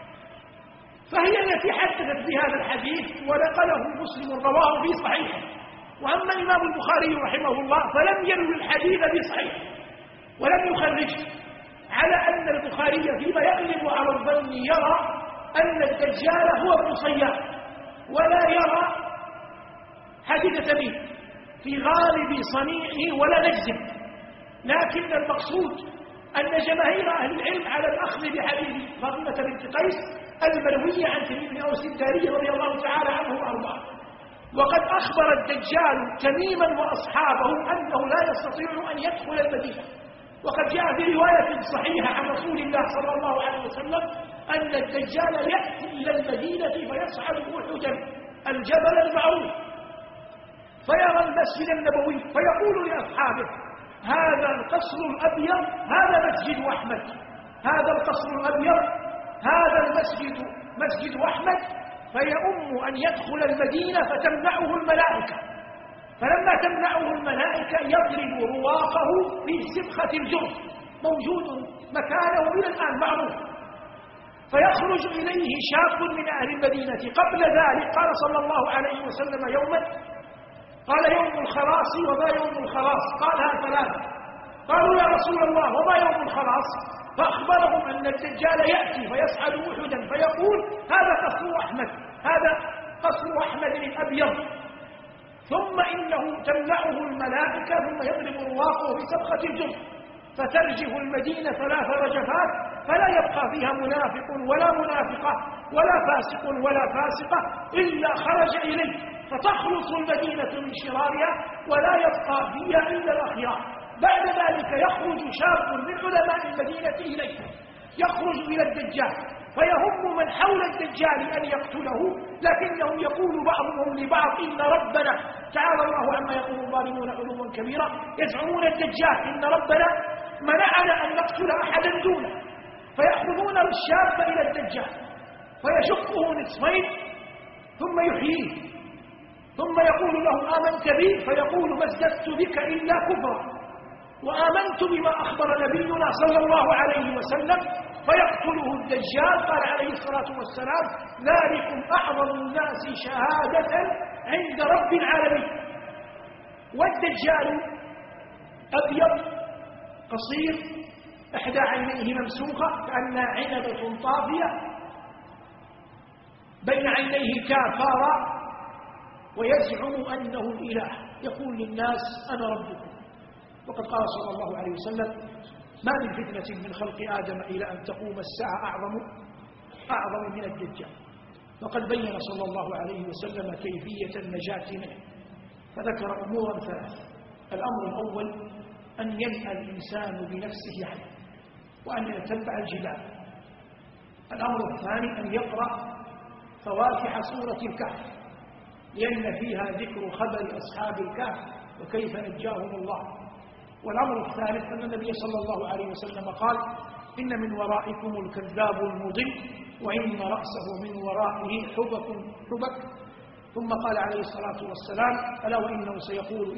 فهي التي حدثت بهذا الحديث ونقله مسلم رواه في صحيحه. وأما الإمام البخاري رحمه الله فلم يروي الحديث بصحيح ولم يخرجه، على أن البخاري فيما يغلب على الظن يرى أن الدجال هو ابن صياد، ولا يرى حديث تميم في غالب صنيعه ولا نجزم، لكن المقصود أن جماهير أهل العلم على الأخذ بحديث فاطمة بنت قيس المروية عن تميم بن أوس الداري رضي الله تعالى عنه وأرضاه. وقد أخبر الدجال تميما وأصحابه أنه لا يستطيع أن يدخل المدينة، وقد جاء في رواية صحيحة عن رسول الله صلى الله عليه وسلم أن الدجال يأتي إلى المدينة فيصعد أحدا الجبل المعروف فيرى المسجد النبوي فيقول لأصحابه: هذا القصر الأبيض هذا مسجد أحمد، هذا القصر الأبيض هذا المسجد مسجد أحمد، فيؤم أن يدخل المدينة فتمنعه الملائكة، فلما تمنعه الملائكة يضرب رواقه في سبخة الجرف موجود مكانه إلى الآن معروف، فيخرج إليه شاب من أهل المدينة. قبل ذلك قال صلى الله عليه وسلم يوما، قال: يوم الخلاص وما يوم الخلاص؟ قالها ثلاثة. قالوا: يا رسول الله وما يوم الخلاص؟ فأخبرهم أن الدجال يأتي فيصعد أحدا فيقول: هذا قصر أحمد، هذا قصر أحمد الأبيض، ثم إنه تمنعه الملائكة ثم يضرب رواقه بسبخة الجرف فترجف المدينة 3 رجفات فلا يبقى فيها منافق ولا منافقة ولا فاسق ولا فاسقة إلا خرج إليه، فتخلص المدينة من شرارها ولا يبقى فيها إلا الأخيار. بعد ذلك يخرج شاب من علماء المدينة إليه، يخرج إلى الدجال فيهم من حول الدجال أن يقتله، لكنهم يقول بعضهم لبعض: إن ربنا تعالى الله عما يقول الظالمون علوا كبيرا، يزعمون الدجال إن ربنا منعنا أن نقتل أحدا دونه، فيأخذون الشاب إلى الدجال فيشقه نصفين ثم يحييه، ثم يقول له: آمنت بي؟ فيقول: ما ازددت بك إلا كفرا، وآمنت بما أخبر نبينا صلى الله عليه وسلم فيقتله الدجال. قال عليه الصلاة والسلام: ذلكم أعظم الناس شهادة عند رب العالمين. والدجال أبيض قصير، إحدى عينيه ممسوخة كأنها عنبة طافية، بين عينيه كافارا، ويزعم أنه الإله، يقول للناس: أنا ربكم. وقد قال صلى الله عليه وسلم: ما من فتنة من خلق آدم إلى أن تقوم الساعة أعظم من الدجال. وقد بين صلى الله عليه وسلم كيفية النجاة منه، فذكر أمورا ثلاث. الأمر الأول أن ينأى الإنسان بنفسه عنه وأن يتبع الجبال. الأمر الثاني أن يقرأ فواتح سورة الكهف، لأن فيها ذكر خبر أصحاب الكهف وكيف نجاهم الله. والأمر الثالث أن النبي صلى الله عليه وسلم قال: إن من ورائكم الكذاب المضل، وإن رأسه من ورائه حبك. ثم قال عليه الصلاة والسلام: ألا وإنه سيقول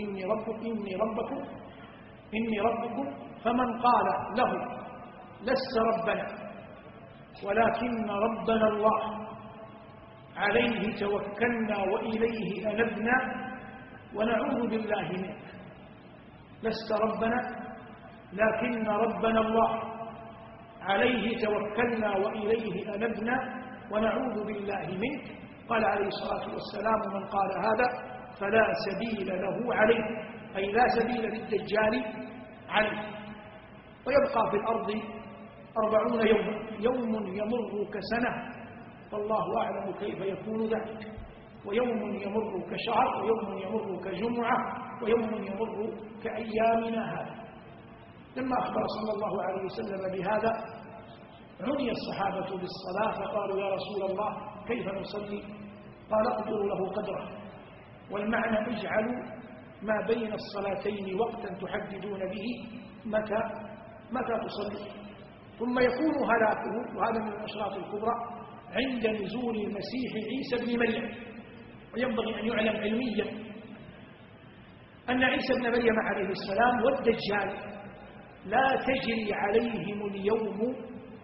إني ربكم، فمن قال له لست ربنا ولكن ربنا الله، عليه توكلنا وإليه أنبنا ونعوذ بالله منك. لست ربنا لكن ربنا الله، عليه توكلنا وإليه أنبنا ونعوذ بالله منك. قال عليه الصلاة والسلام: من قال هذا فلا سبيل له عليه، أي لا سبيل للدجال عليه. ويبقى في الأرض 40 يوما، يوم يمر كسنة، والله أعلم كيف يكون ذلك. ويوم يمر كشهر، ويوم يمر كجمعة، ويوم يمر كأيامنا هذا. لما أخبر صلى الله عليه وسلم بهذا عني الصحابة بالصلاة، فقالوا: يا رسول الله كيف نصلي؟ قال: اقدروا له قدره. والمعنى: اجعلوا ما بين الصلاتين وقتا تحددون به متى تصلي. ثم يكون هلاكه، وهذا من الأشراط الكبرى، عند نزول المسيح عيسى بن مريم. وينبغي أن يعلم علميا أن عيسى بن مريم عليه السلام والدجال لا تجري عليهم اليوم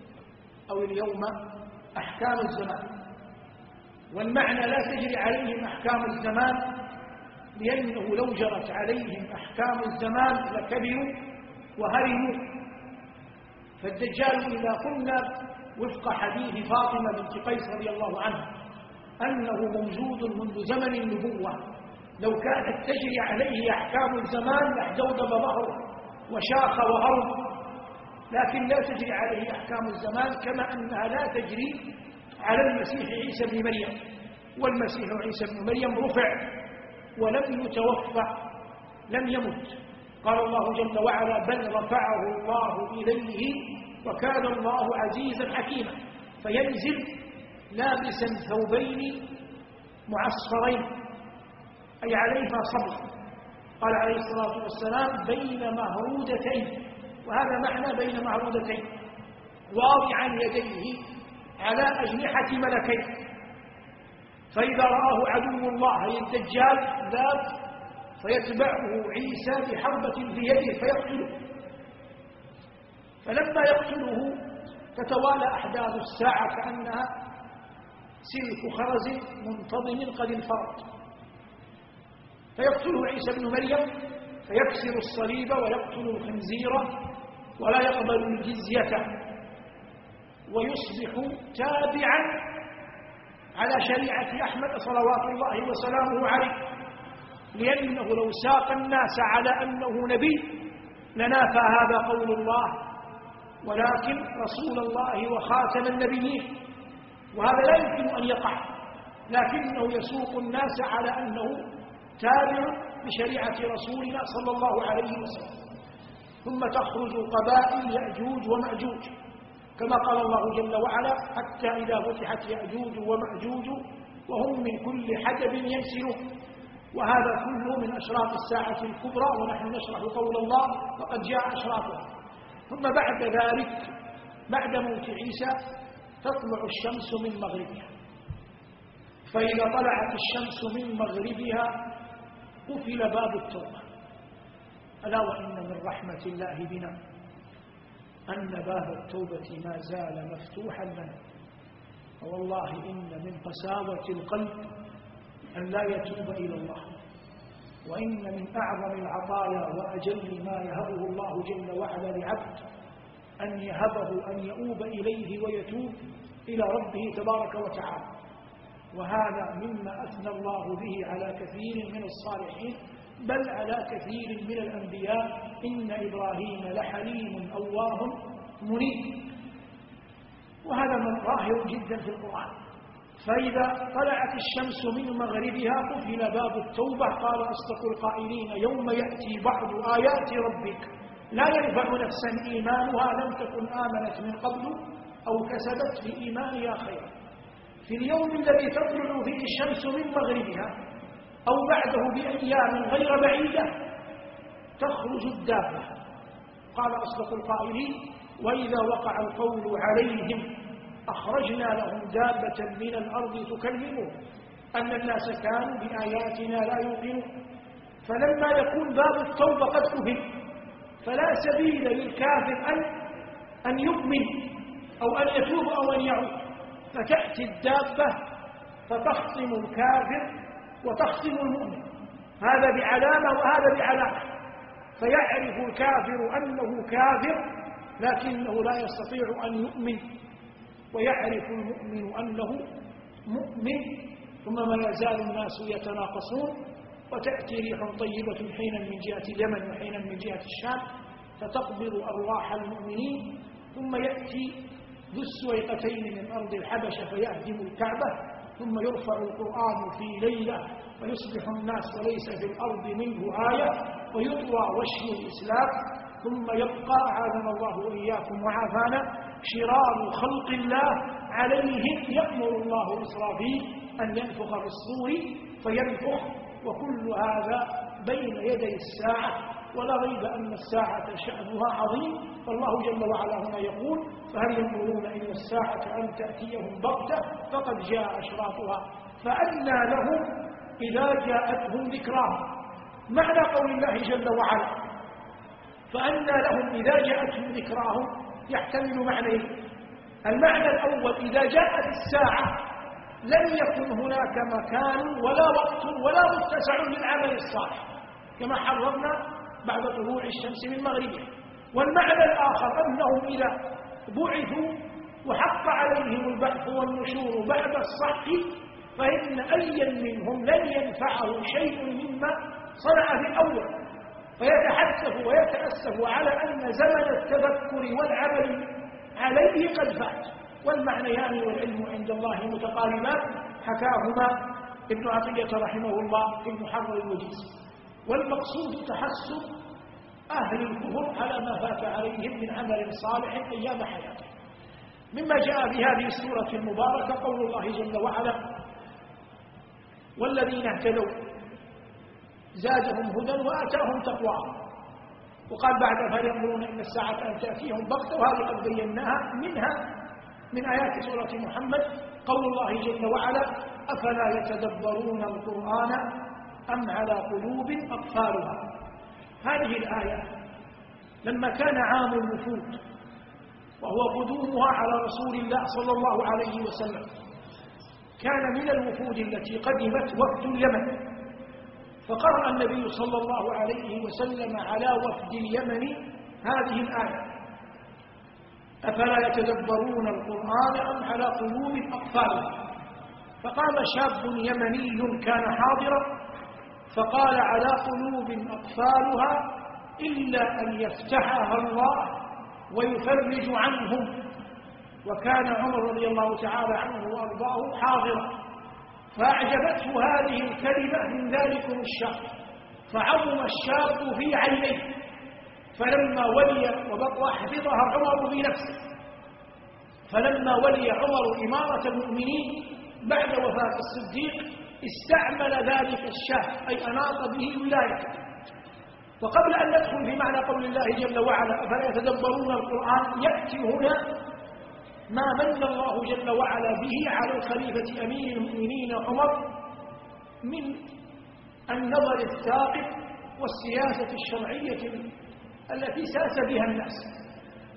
أحكام الزمان. والمعنى لا تجري عليهم أحكام الزمان لأنه لو جرت عليهم أحكام الزمان لكبروا وهرموا. فالدجال إذا قلنا وفق حديث فاطمة بنت قيس رضي الله عنها أنه موجود منذ زمن النبوة، لو كانت تجري عليه أحكام الزمان لاحتوضب ظهره وشاخ وهرم، لكن لا تجري عليه أحكام الزمان، كما أنها لا تجري على المسيح عيسى بن مريم. والمسيح عيسى بن مريم رفع ولم يتوفى، لم يمت. قال الله جل وعلا: بل رفعه الله إليه وكان الله عزيزا حكيما. فينزل لابسا ثوبين معصفرين، أي عليهما صبغ. قال عليه الصلاة والسلام: بين مهرودتين، وهذا معنى بين مهرودتين، واضعا يديه على أجنحة ملكين. فإذا رآه عدو الله أي الدجال ذاب، فيتبعه عيسى بحربة في يده فيقتله. فلما يقتله تتوالى أحداث الساعة كأنها سلك خرز منتظم قد انفرط. فيقتله عيسى بن مريم، فيكسر الصليب ويقتل الخنزير ولا يقبل الجزية، ويصبح تابعا على شريعة أحمد صلوات الله وسلامه عليه، لأنه لو ساق الناس على أنه نبي لنافى هذا قول الله: ولكن رسول الله وخاتم النبيين. وهذا لا يمكن أن يقع، لكنه يسوق الناس على أنه تابع لشريعة رسولنا صلى الله عليه وسلم. ثم تخرج قبائل يأجوج ومأجوج، كما قال الله جل وعلا: حتى إذا فتحت يأجوج ومأجوج وهم من كل حدب ينسلون. وهذا كله من أشراط الساعة الكبرى، ونحن نشرح قول الله: فقد جاء أشراطها. ثم بعد ذلك، بعد موت عيسى، تطلع الشمس من مغربها. فإذا طلعت الشمس من مغربها قفل باب التوبة. ألا وإن من رحمة الله بنا أن باب التوبة ما زال مفتوحا لنا. والله إن من قساوة القلب أن لا يتوب إلى الله، وإن من أعظم العطايا وأجل ما يهبه الله جل وعلا لعبد أن يهبه أن يؤوب إليه ويتوب إلى ربه تبارك وتعالى. وهذا مما أثنى الله به على كثير من الصالحين، بل على كثير من الأنبياء: إن إبراهيم لحليم أواه منيب. وهذا ظاهر جدا في القرآن. فإذا طلعت الشمس من مغربها قفل باب التوبة. قال أصدق القائلين: يوم يأتي بعض آيات ربك لا ينفع نفسا إيمانها لم تكن آمنت من قبل أو كسبت في إيمانها خيرا. في اليوم الذي تطلع فيه الشمس من مغربها أو بعده بأيام غير بعيدة تخرج الدابة. قال أصدق القائلين: وإذا وقع القول عليهم أخرجنا لهم دابة من الأرض تكلمهم أن الناس كانوا بآياتنا لا يوقنون. فلما يكون باب التوبة قد قفل فلا سبيل للكافر أن يؤمن أو أن يتوب أو أن يعود، فتأتي الدابة فتخصم الكافر وتخصم المؤمن، هذا بعلامة وهذا بعلامة، فيعرف الكافر أنه كافر لكنه لا يستطيع أن يؤمن، ويعرف المؤمن أنه مؤمن. ثم ما يزال الناس يتناقصون، وتأتي ريح طيبة حينا من جهة اليمن وحينا من جهة الشام فتقبض أرواح المؤمنين، ثم يأتي ذو السويقتين من أرض الحبشة فيهدم الكعبة، ثم يرفع القرآن في ليلة ويصبح الناس وليس في الأرض منه آية، ويطوى وشي الإسلام، ثم يبقى أعاذنا الله وإياكم وعافانا شرار خلق الله عليهم يأمر الله إسرافيل أن ينفخ في الصور فينفخ. وكل هذا بين يدي الساعة، ولا ريب أن الساعة شأنها عظيم. فالله جل وعلا هنا يقول: فهل ينظرون إلا الساعة أن تأتيهم بغتة فقد جاء أشراطها فأنى لهم إذا جاءتهم ذكراهم. معنى قول الله جل وعلا فأنى لهم إذا جاءتهم ذكراهم يحتمل معنيين. المعنى الأول: إذا جاءت الساعة لم يكن هناك مكان ولا وقت ولا متسع للعمل الصالح كما حررنا بعد طلوع الشمس من مغربها. والمعنى الآخر أنهم إذا بعثوا وحق عليهم البعث والنشور بعد الصحق فإن أيا منهم لن ينفعه شيء مما صنع في الأول، فيتحسف ويتأسف على أن زمن التفكر والعمل عليه قد فات. والمعنيان والعلم عند الله متقاربان حكاهما ابن عطية رحمه الله في المحرر الوجيز. والمقصود تحسب أهل الكفر على ما فات عليهم من عمل صالح أيام حياته. مما جاء في هذه السورة المباركة قول الله جل وعلا: والذين اهتدوا زادهم هدى وآتاهم تقواهم. وقال بعد: فهل ينظرون إن الساعة أن تأتيهم بغتة، وهذه قد بيناها منها من آيات سورة محمد قول الله جل وعلا: أفلا يتدبرون القرآن أم على قلوب أقفالها. هذه الآية لما كان عام الوفود وهو قدومها على رسول الله صلى الله عليه وسلم، كان من الوفود التي قدمت وفد اليمن، فقرأ النبي صلى الله عليه وسلم على وفد اليمن هذه الآية: أفلا يتدبرون القرآن أم على قلوب أقفالها. فقام شاب يمني كان حاضرا فقال: على قلوب أقفالها إلا أن يفتحها الله ويفرج عنهم. وكان عمر رضي الله تعالى عنه وأرضاه حاضرا، فأعجبته هذه الكلمة من ذلكم الشاب، فعظم الشاب في عينيه. فلما ولي وحفظها عمر بنفسه، فلما ولي عمر إمارة المؤمنين بعد وفاة الصديق استعمل ذلك الشاب، أي أناط به ولايته. وقبل أن ندخل في معنى قول الله جل وعلا: أفلا يتدبرون القرآن، يأتي هنا ما من الله جل وعلا به على الخليفة أمير المؤمنين عمر من النظر الثاقب والسياسة الشرعية التي ساس بها الناس.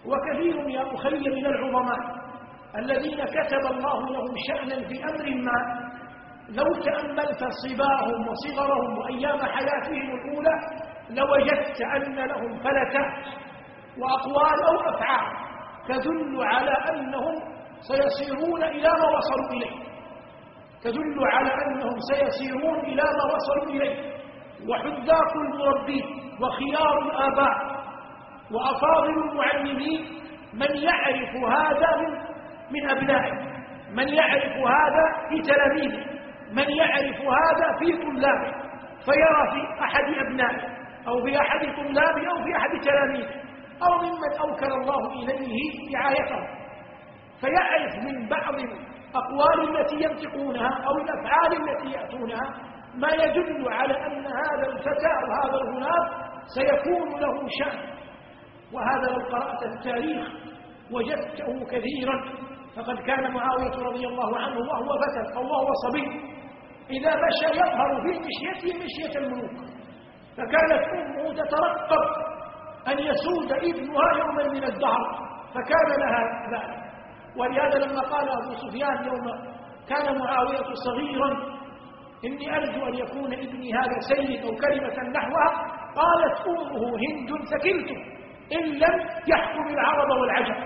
وكثير يا أخي من العظماء الذين كتب الله لهم شأنا في أمر ما، لو تأملت صباهم وصغرهم وأيام حياتهم الأولى لوجدت أن لهم فلتات وأقوال أو أفعال تدل على أنهم سيصيرون إلى ما وصلوا إليه، تدل على أنهم سيصيرون إلى ما وصلوا إليه. وحذاق المربين وخيار الآباء وأفاضل المعلمين من يعرف هذا من أبنائه، من يعرف هذا في تلاميذه، من يعرف هذا في طلابه، فيرى في أحد أبنائه أو في أحد طلابه أو في أحد تلاميذه أو ممن أوكل الله إليه رعايته، فيعرف من بعض الأقوال التي ينطقونها أو الأفعال التي يأتونها ما يدل على أن هذا الفتى أو هذا الغلام سيكون له شأن. وهذا لو قرأت التاريخ وجدته كثيرا، فقد كان معاوية رضي الله عنه وهو فتى أو وهو صبي إذا مشى يظهر في مشيته مشية الملوك، فكانت أمه تترقب أن يسود ابنها يوما من الدهر، فكان لها ذلك. ولهذا لما قال أبو سفيان يوم كان معاوية صغيرا إني أرجو أن يكون ابني هذا سيد أو كلمة نحوها، قالت أمه هند ثكلته إن لم يحكم العرب والعجم.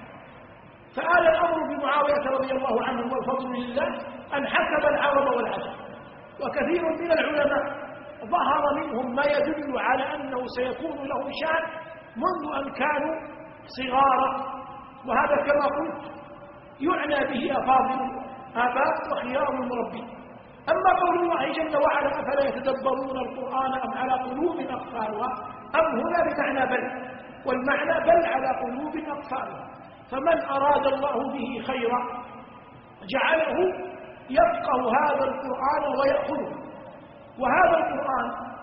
فآل الأمر بمعاوية رضي الله عنه والفضل لله أن حكم العرب والعجم. وكثير من العلماء ظهر منهم ما يدل على أنه سيكون له شأن منذ أن كانوا صغارا، وهذا كما قلت يعنى به أفاضل الآباء وخيار المربين. أما قول الله جل وعلا أفلا يتدبرون القرآن أم على قلوب أقفالها، أم هنا بمعنى بل، والمعنى بل على قلوب أقفالها. فمن أراد الله به خيرا جعله يفقه هذا القرآن ويأخذه. وهذا القرآن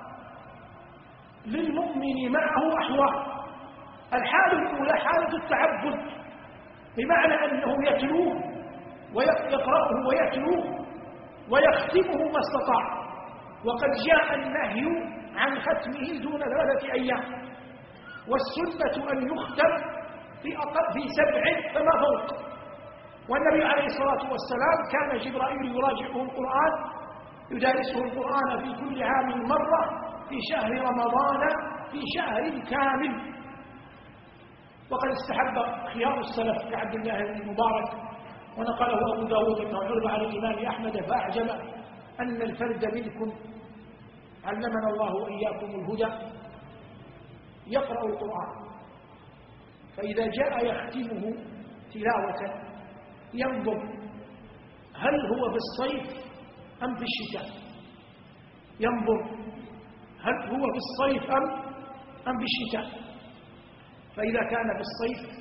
للمؤمن معه أحوال. الحالة الأولى حالة التعبد، بمعنى أنه يتلوه ويقرأه ويتلوه ويختمه ما استطاع، وقد جاء النهي عن ختمه دون 3 أيام، والسنة أن يختم في 7 فما فوق. والنبي عليه الصلاة والسلام كان جبرائيل يراجعه القرآن، يدارسه القرآن في كل عام مرة في شهر رمضان في شهر كامل. وقد استحب خيار السلف كعبد الله بن المبارك، ونقله أبو داود بن عربة عن الإمام أحمد فأعجب أن الفرد منكم علمنا الله وإياكم الهدى يقرأ القرآن، فإذا جاء يختمه تلاوة ينظر هل هو في الصيف أم في الشتاء، ينظر هل هو في الصيف أم في الشتاء. فإذا كان في الصيف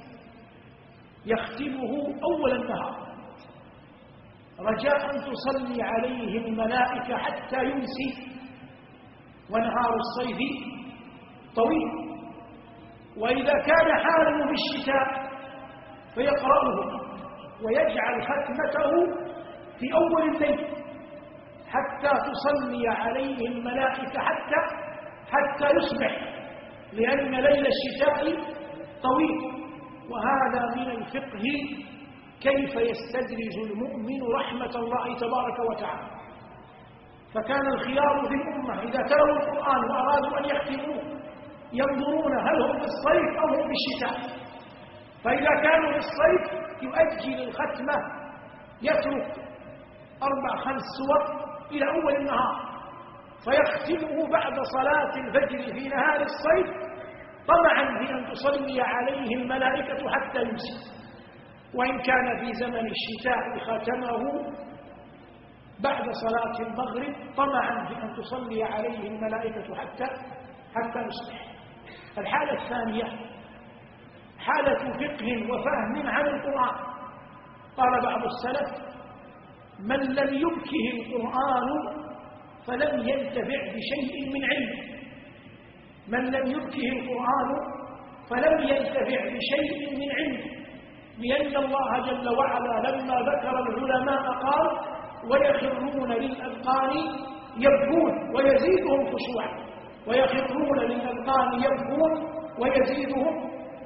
يختمه أول النهار رجاء أن تصلي عليه الملائكة حتى يمسي، ونهار الصيف طويل. وإذا كان حاله في الشتاء فيقرأه ويجعل ختمته في أول الليل حتى تصلي عليه الملائكة حتى يصبح، لأن ليل الشتاء طويل. وهذا من الفقه كيف يستدرج المؤمن رحمة الله تبارك وتعالى. فكان الخيار في الأمة إذا تلوا القرآن وأرادوا أن يختموه ينظرون هل هم في الصيف أو هم في الشتاء. فإذا كانوا في الصيف يؤجل الختمة، يترك 4-5 سور إلى أول النهار فيختمه بعد صلاة الفجر في نهار الصيف طمعا في أن تصلي عليه الملائكة حتى يمسي. وإن كان في زمن الشتاء ختمه بعد صلاة المغرب طمعا في أن تصلي عليه الملائكة حتى يصبح. الحالة الثانية حالة فقه وفهم عن القرآن. قال بعض السلف من لم يبكه القرآن فلم ينتفع بشيء من علمه، من لم يبكه القرآن فلم ينتفع بشيء من علمه، لأن الله جل وعلا لما ذكر العلماء قال ويخرون للأذقان يبكون ويزيدهم خشوعا، ويخرون للأذقان يبكون ويزيدهم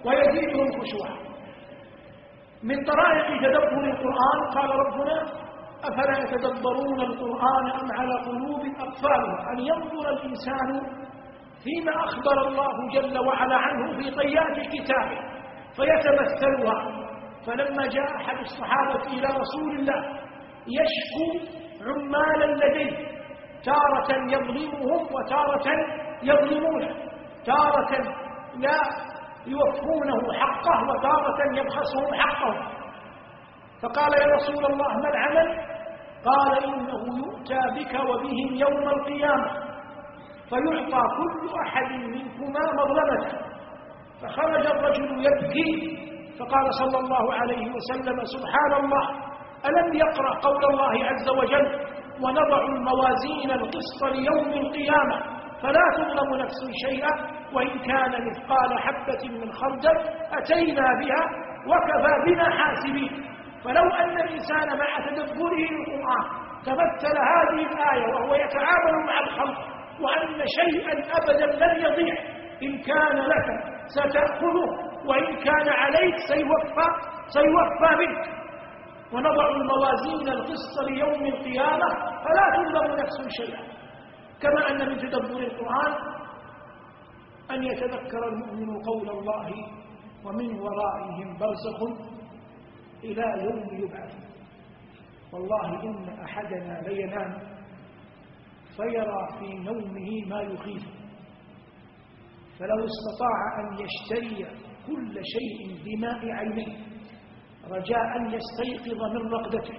ويزيدهم خشوعا. من طرائق تدبر القرآن قال ربنا: أفلا يتدبرون القرآن أم على قلوب أقفالها. أن ينظر الإنسان فيما أخبر الله جل وعلا عنه في طيات كتابه فيتمثلها. فلما جاء أحد الصحابة إلى رسول الله يشكو عمالا لديه، تارة يظلمهم وتارة يظلمونه، تارة لا يوفونه حقه وتارة يبخسهم حقه، فقال: يا رسول الله ما العمل؟ قال: إنه يؤتى بك وبهم يوم القيامة فيعطى كل أحد منكما مظلمته. فخرج الرجل يبكي فقال صلى الله عليه وسلم: سبحان الله، ألم يقرأ قول الله عز وجل: ونضع الموازين القسط ليوم القيامة فلا تظلم نفس شيئا وإن كان مثقال حبة من خردل أتينا بها وكفى بنا حاسبين. فلو أن الإنسان مع تدبره للقرآن تمثل هذه الآية وهو يتعامل مع الخلق وأن شيئا أبدا لن يضيع، إن كان لك ستأخذه وإن كان عليك سيوفى منك. ونضع الموازين القسط ليوم القيامة فلا تظلم نفس شيئا. كما أن من تدبر القرآن أن يتذكر المؤمن قول الله: ومن ورائهم برزخ إلى يوم يبعث. والله إن أحدنا لينام فيرى في نومه ما يخيف، فلو استطاع أن يشتري كل شيء بماء عينيه رجاء أن يستيقظ من رقدته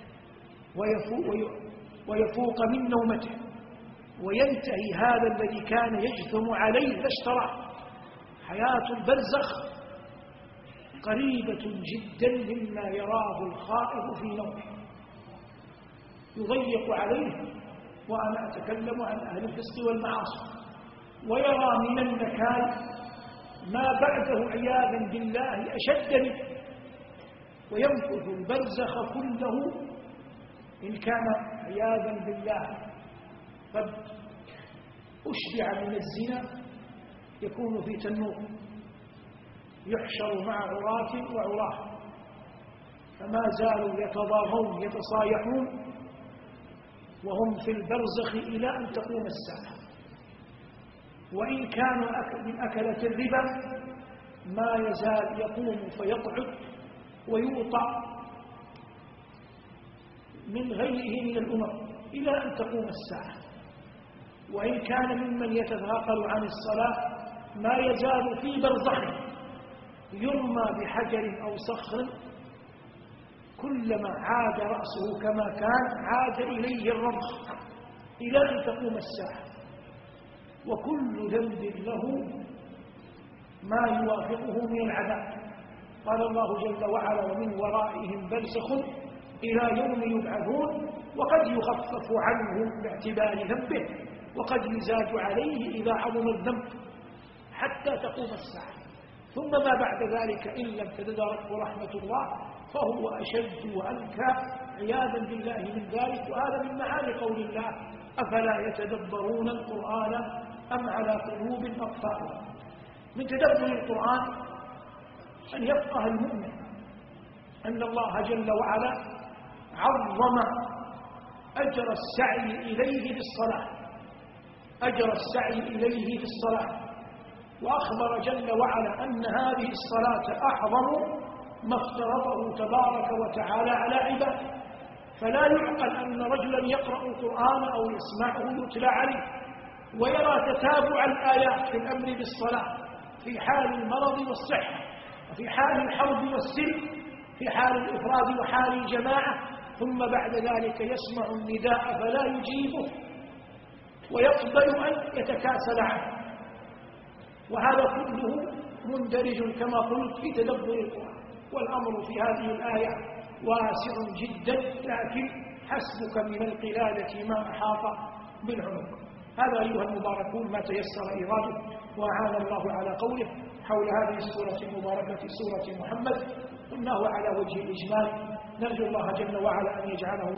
ويفوق من نومته وينتهي هذا الذي كان يجثم عليه لاشتراه. حياة البرزخ قريبة جدا مما يراه الخائف في نومه، يضيق عليه، وأنا أتكلم عن أهل الفسق والمعاصي، ويرى من النكال ما بعده عياذا بالله أشد منه، ويمكث البرزخ كله إن كان عياذا بالله قد أشبع من الزنا يكون في تنور، يحشر مع عراة وعراه، فما زالوا يتضاغون يتصايحون وهم في البرزخ إلى أن تقوم الساعة. وإن كانوا من أكلة الربا ما يزال يقوم فيقعد ويوطى من غيره من الأمم إلى أن تقوم الساعة. وإن كان ممن يتثاقل عن الصلاة ما يزال في برزخه يرمى بحجر أو صخر، كلما عاد رأسه كما كان عاد إليه الرمخ إلى أن تقوم الساعة. وكل ذنب له ما يوافقه من العذاب. قال الله جل وعلا: ومن ورائهم برزخ إلى يوم يبعثون. وقد يخفف عنه باعتبار ذنبه وقد يزاد عليه إذا عظم الذنب حتى تقوم الساعة. ثم ما بعد ذلك إن لم تدركه رحمة الله فهو أشد وأنكى عياذا بالله من ذلك. وهذا من معاني قول الله: أفلا يتدبرون القرآن أم على قلوب أقفالها. من تدبر القرآن أن يفقه المؤمن أن الله جل وعلا عظم أجر السعي إليه بالصلاة، أجر السعي إليه في الصلاة، وأخبر جل وعلا أن هذه الصلاة أعظم ما افترضه تبارك وتعالى على عباده. فلا يعقل أن رجلا يقرأ القرآن أو يسمعه يتلى عليه ويرى تتابع الآيات في الأمر بالصلاة في حال المرض والصحة وفي حال الحرب والسلم، في حال الإفراد وحال الجماعة، ثم بعد ذلك يسمع النداء فلا يجيبه ويقبل أن يتكاسل عنه. وهذا كله مندرج كما قلت في تدبر القرآن. والأمر في هذه الآية واسع جدا، لكن حسبك من القلادة ما أحاط بالعنق. هذا أيها المباركون ما تيسر إيراده، وأعان الله على قوله حول هذه السورة المباركة سورة محمد. قلناه على وجه الإجمال، نرجو الله جل وعلا أن يجعله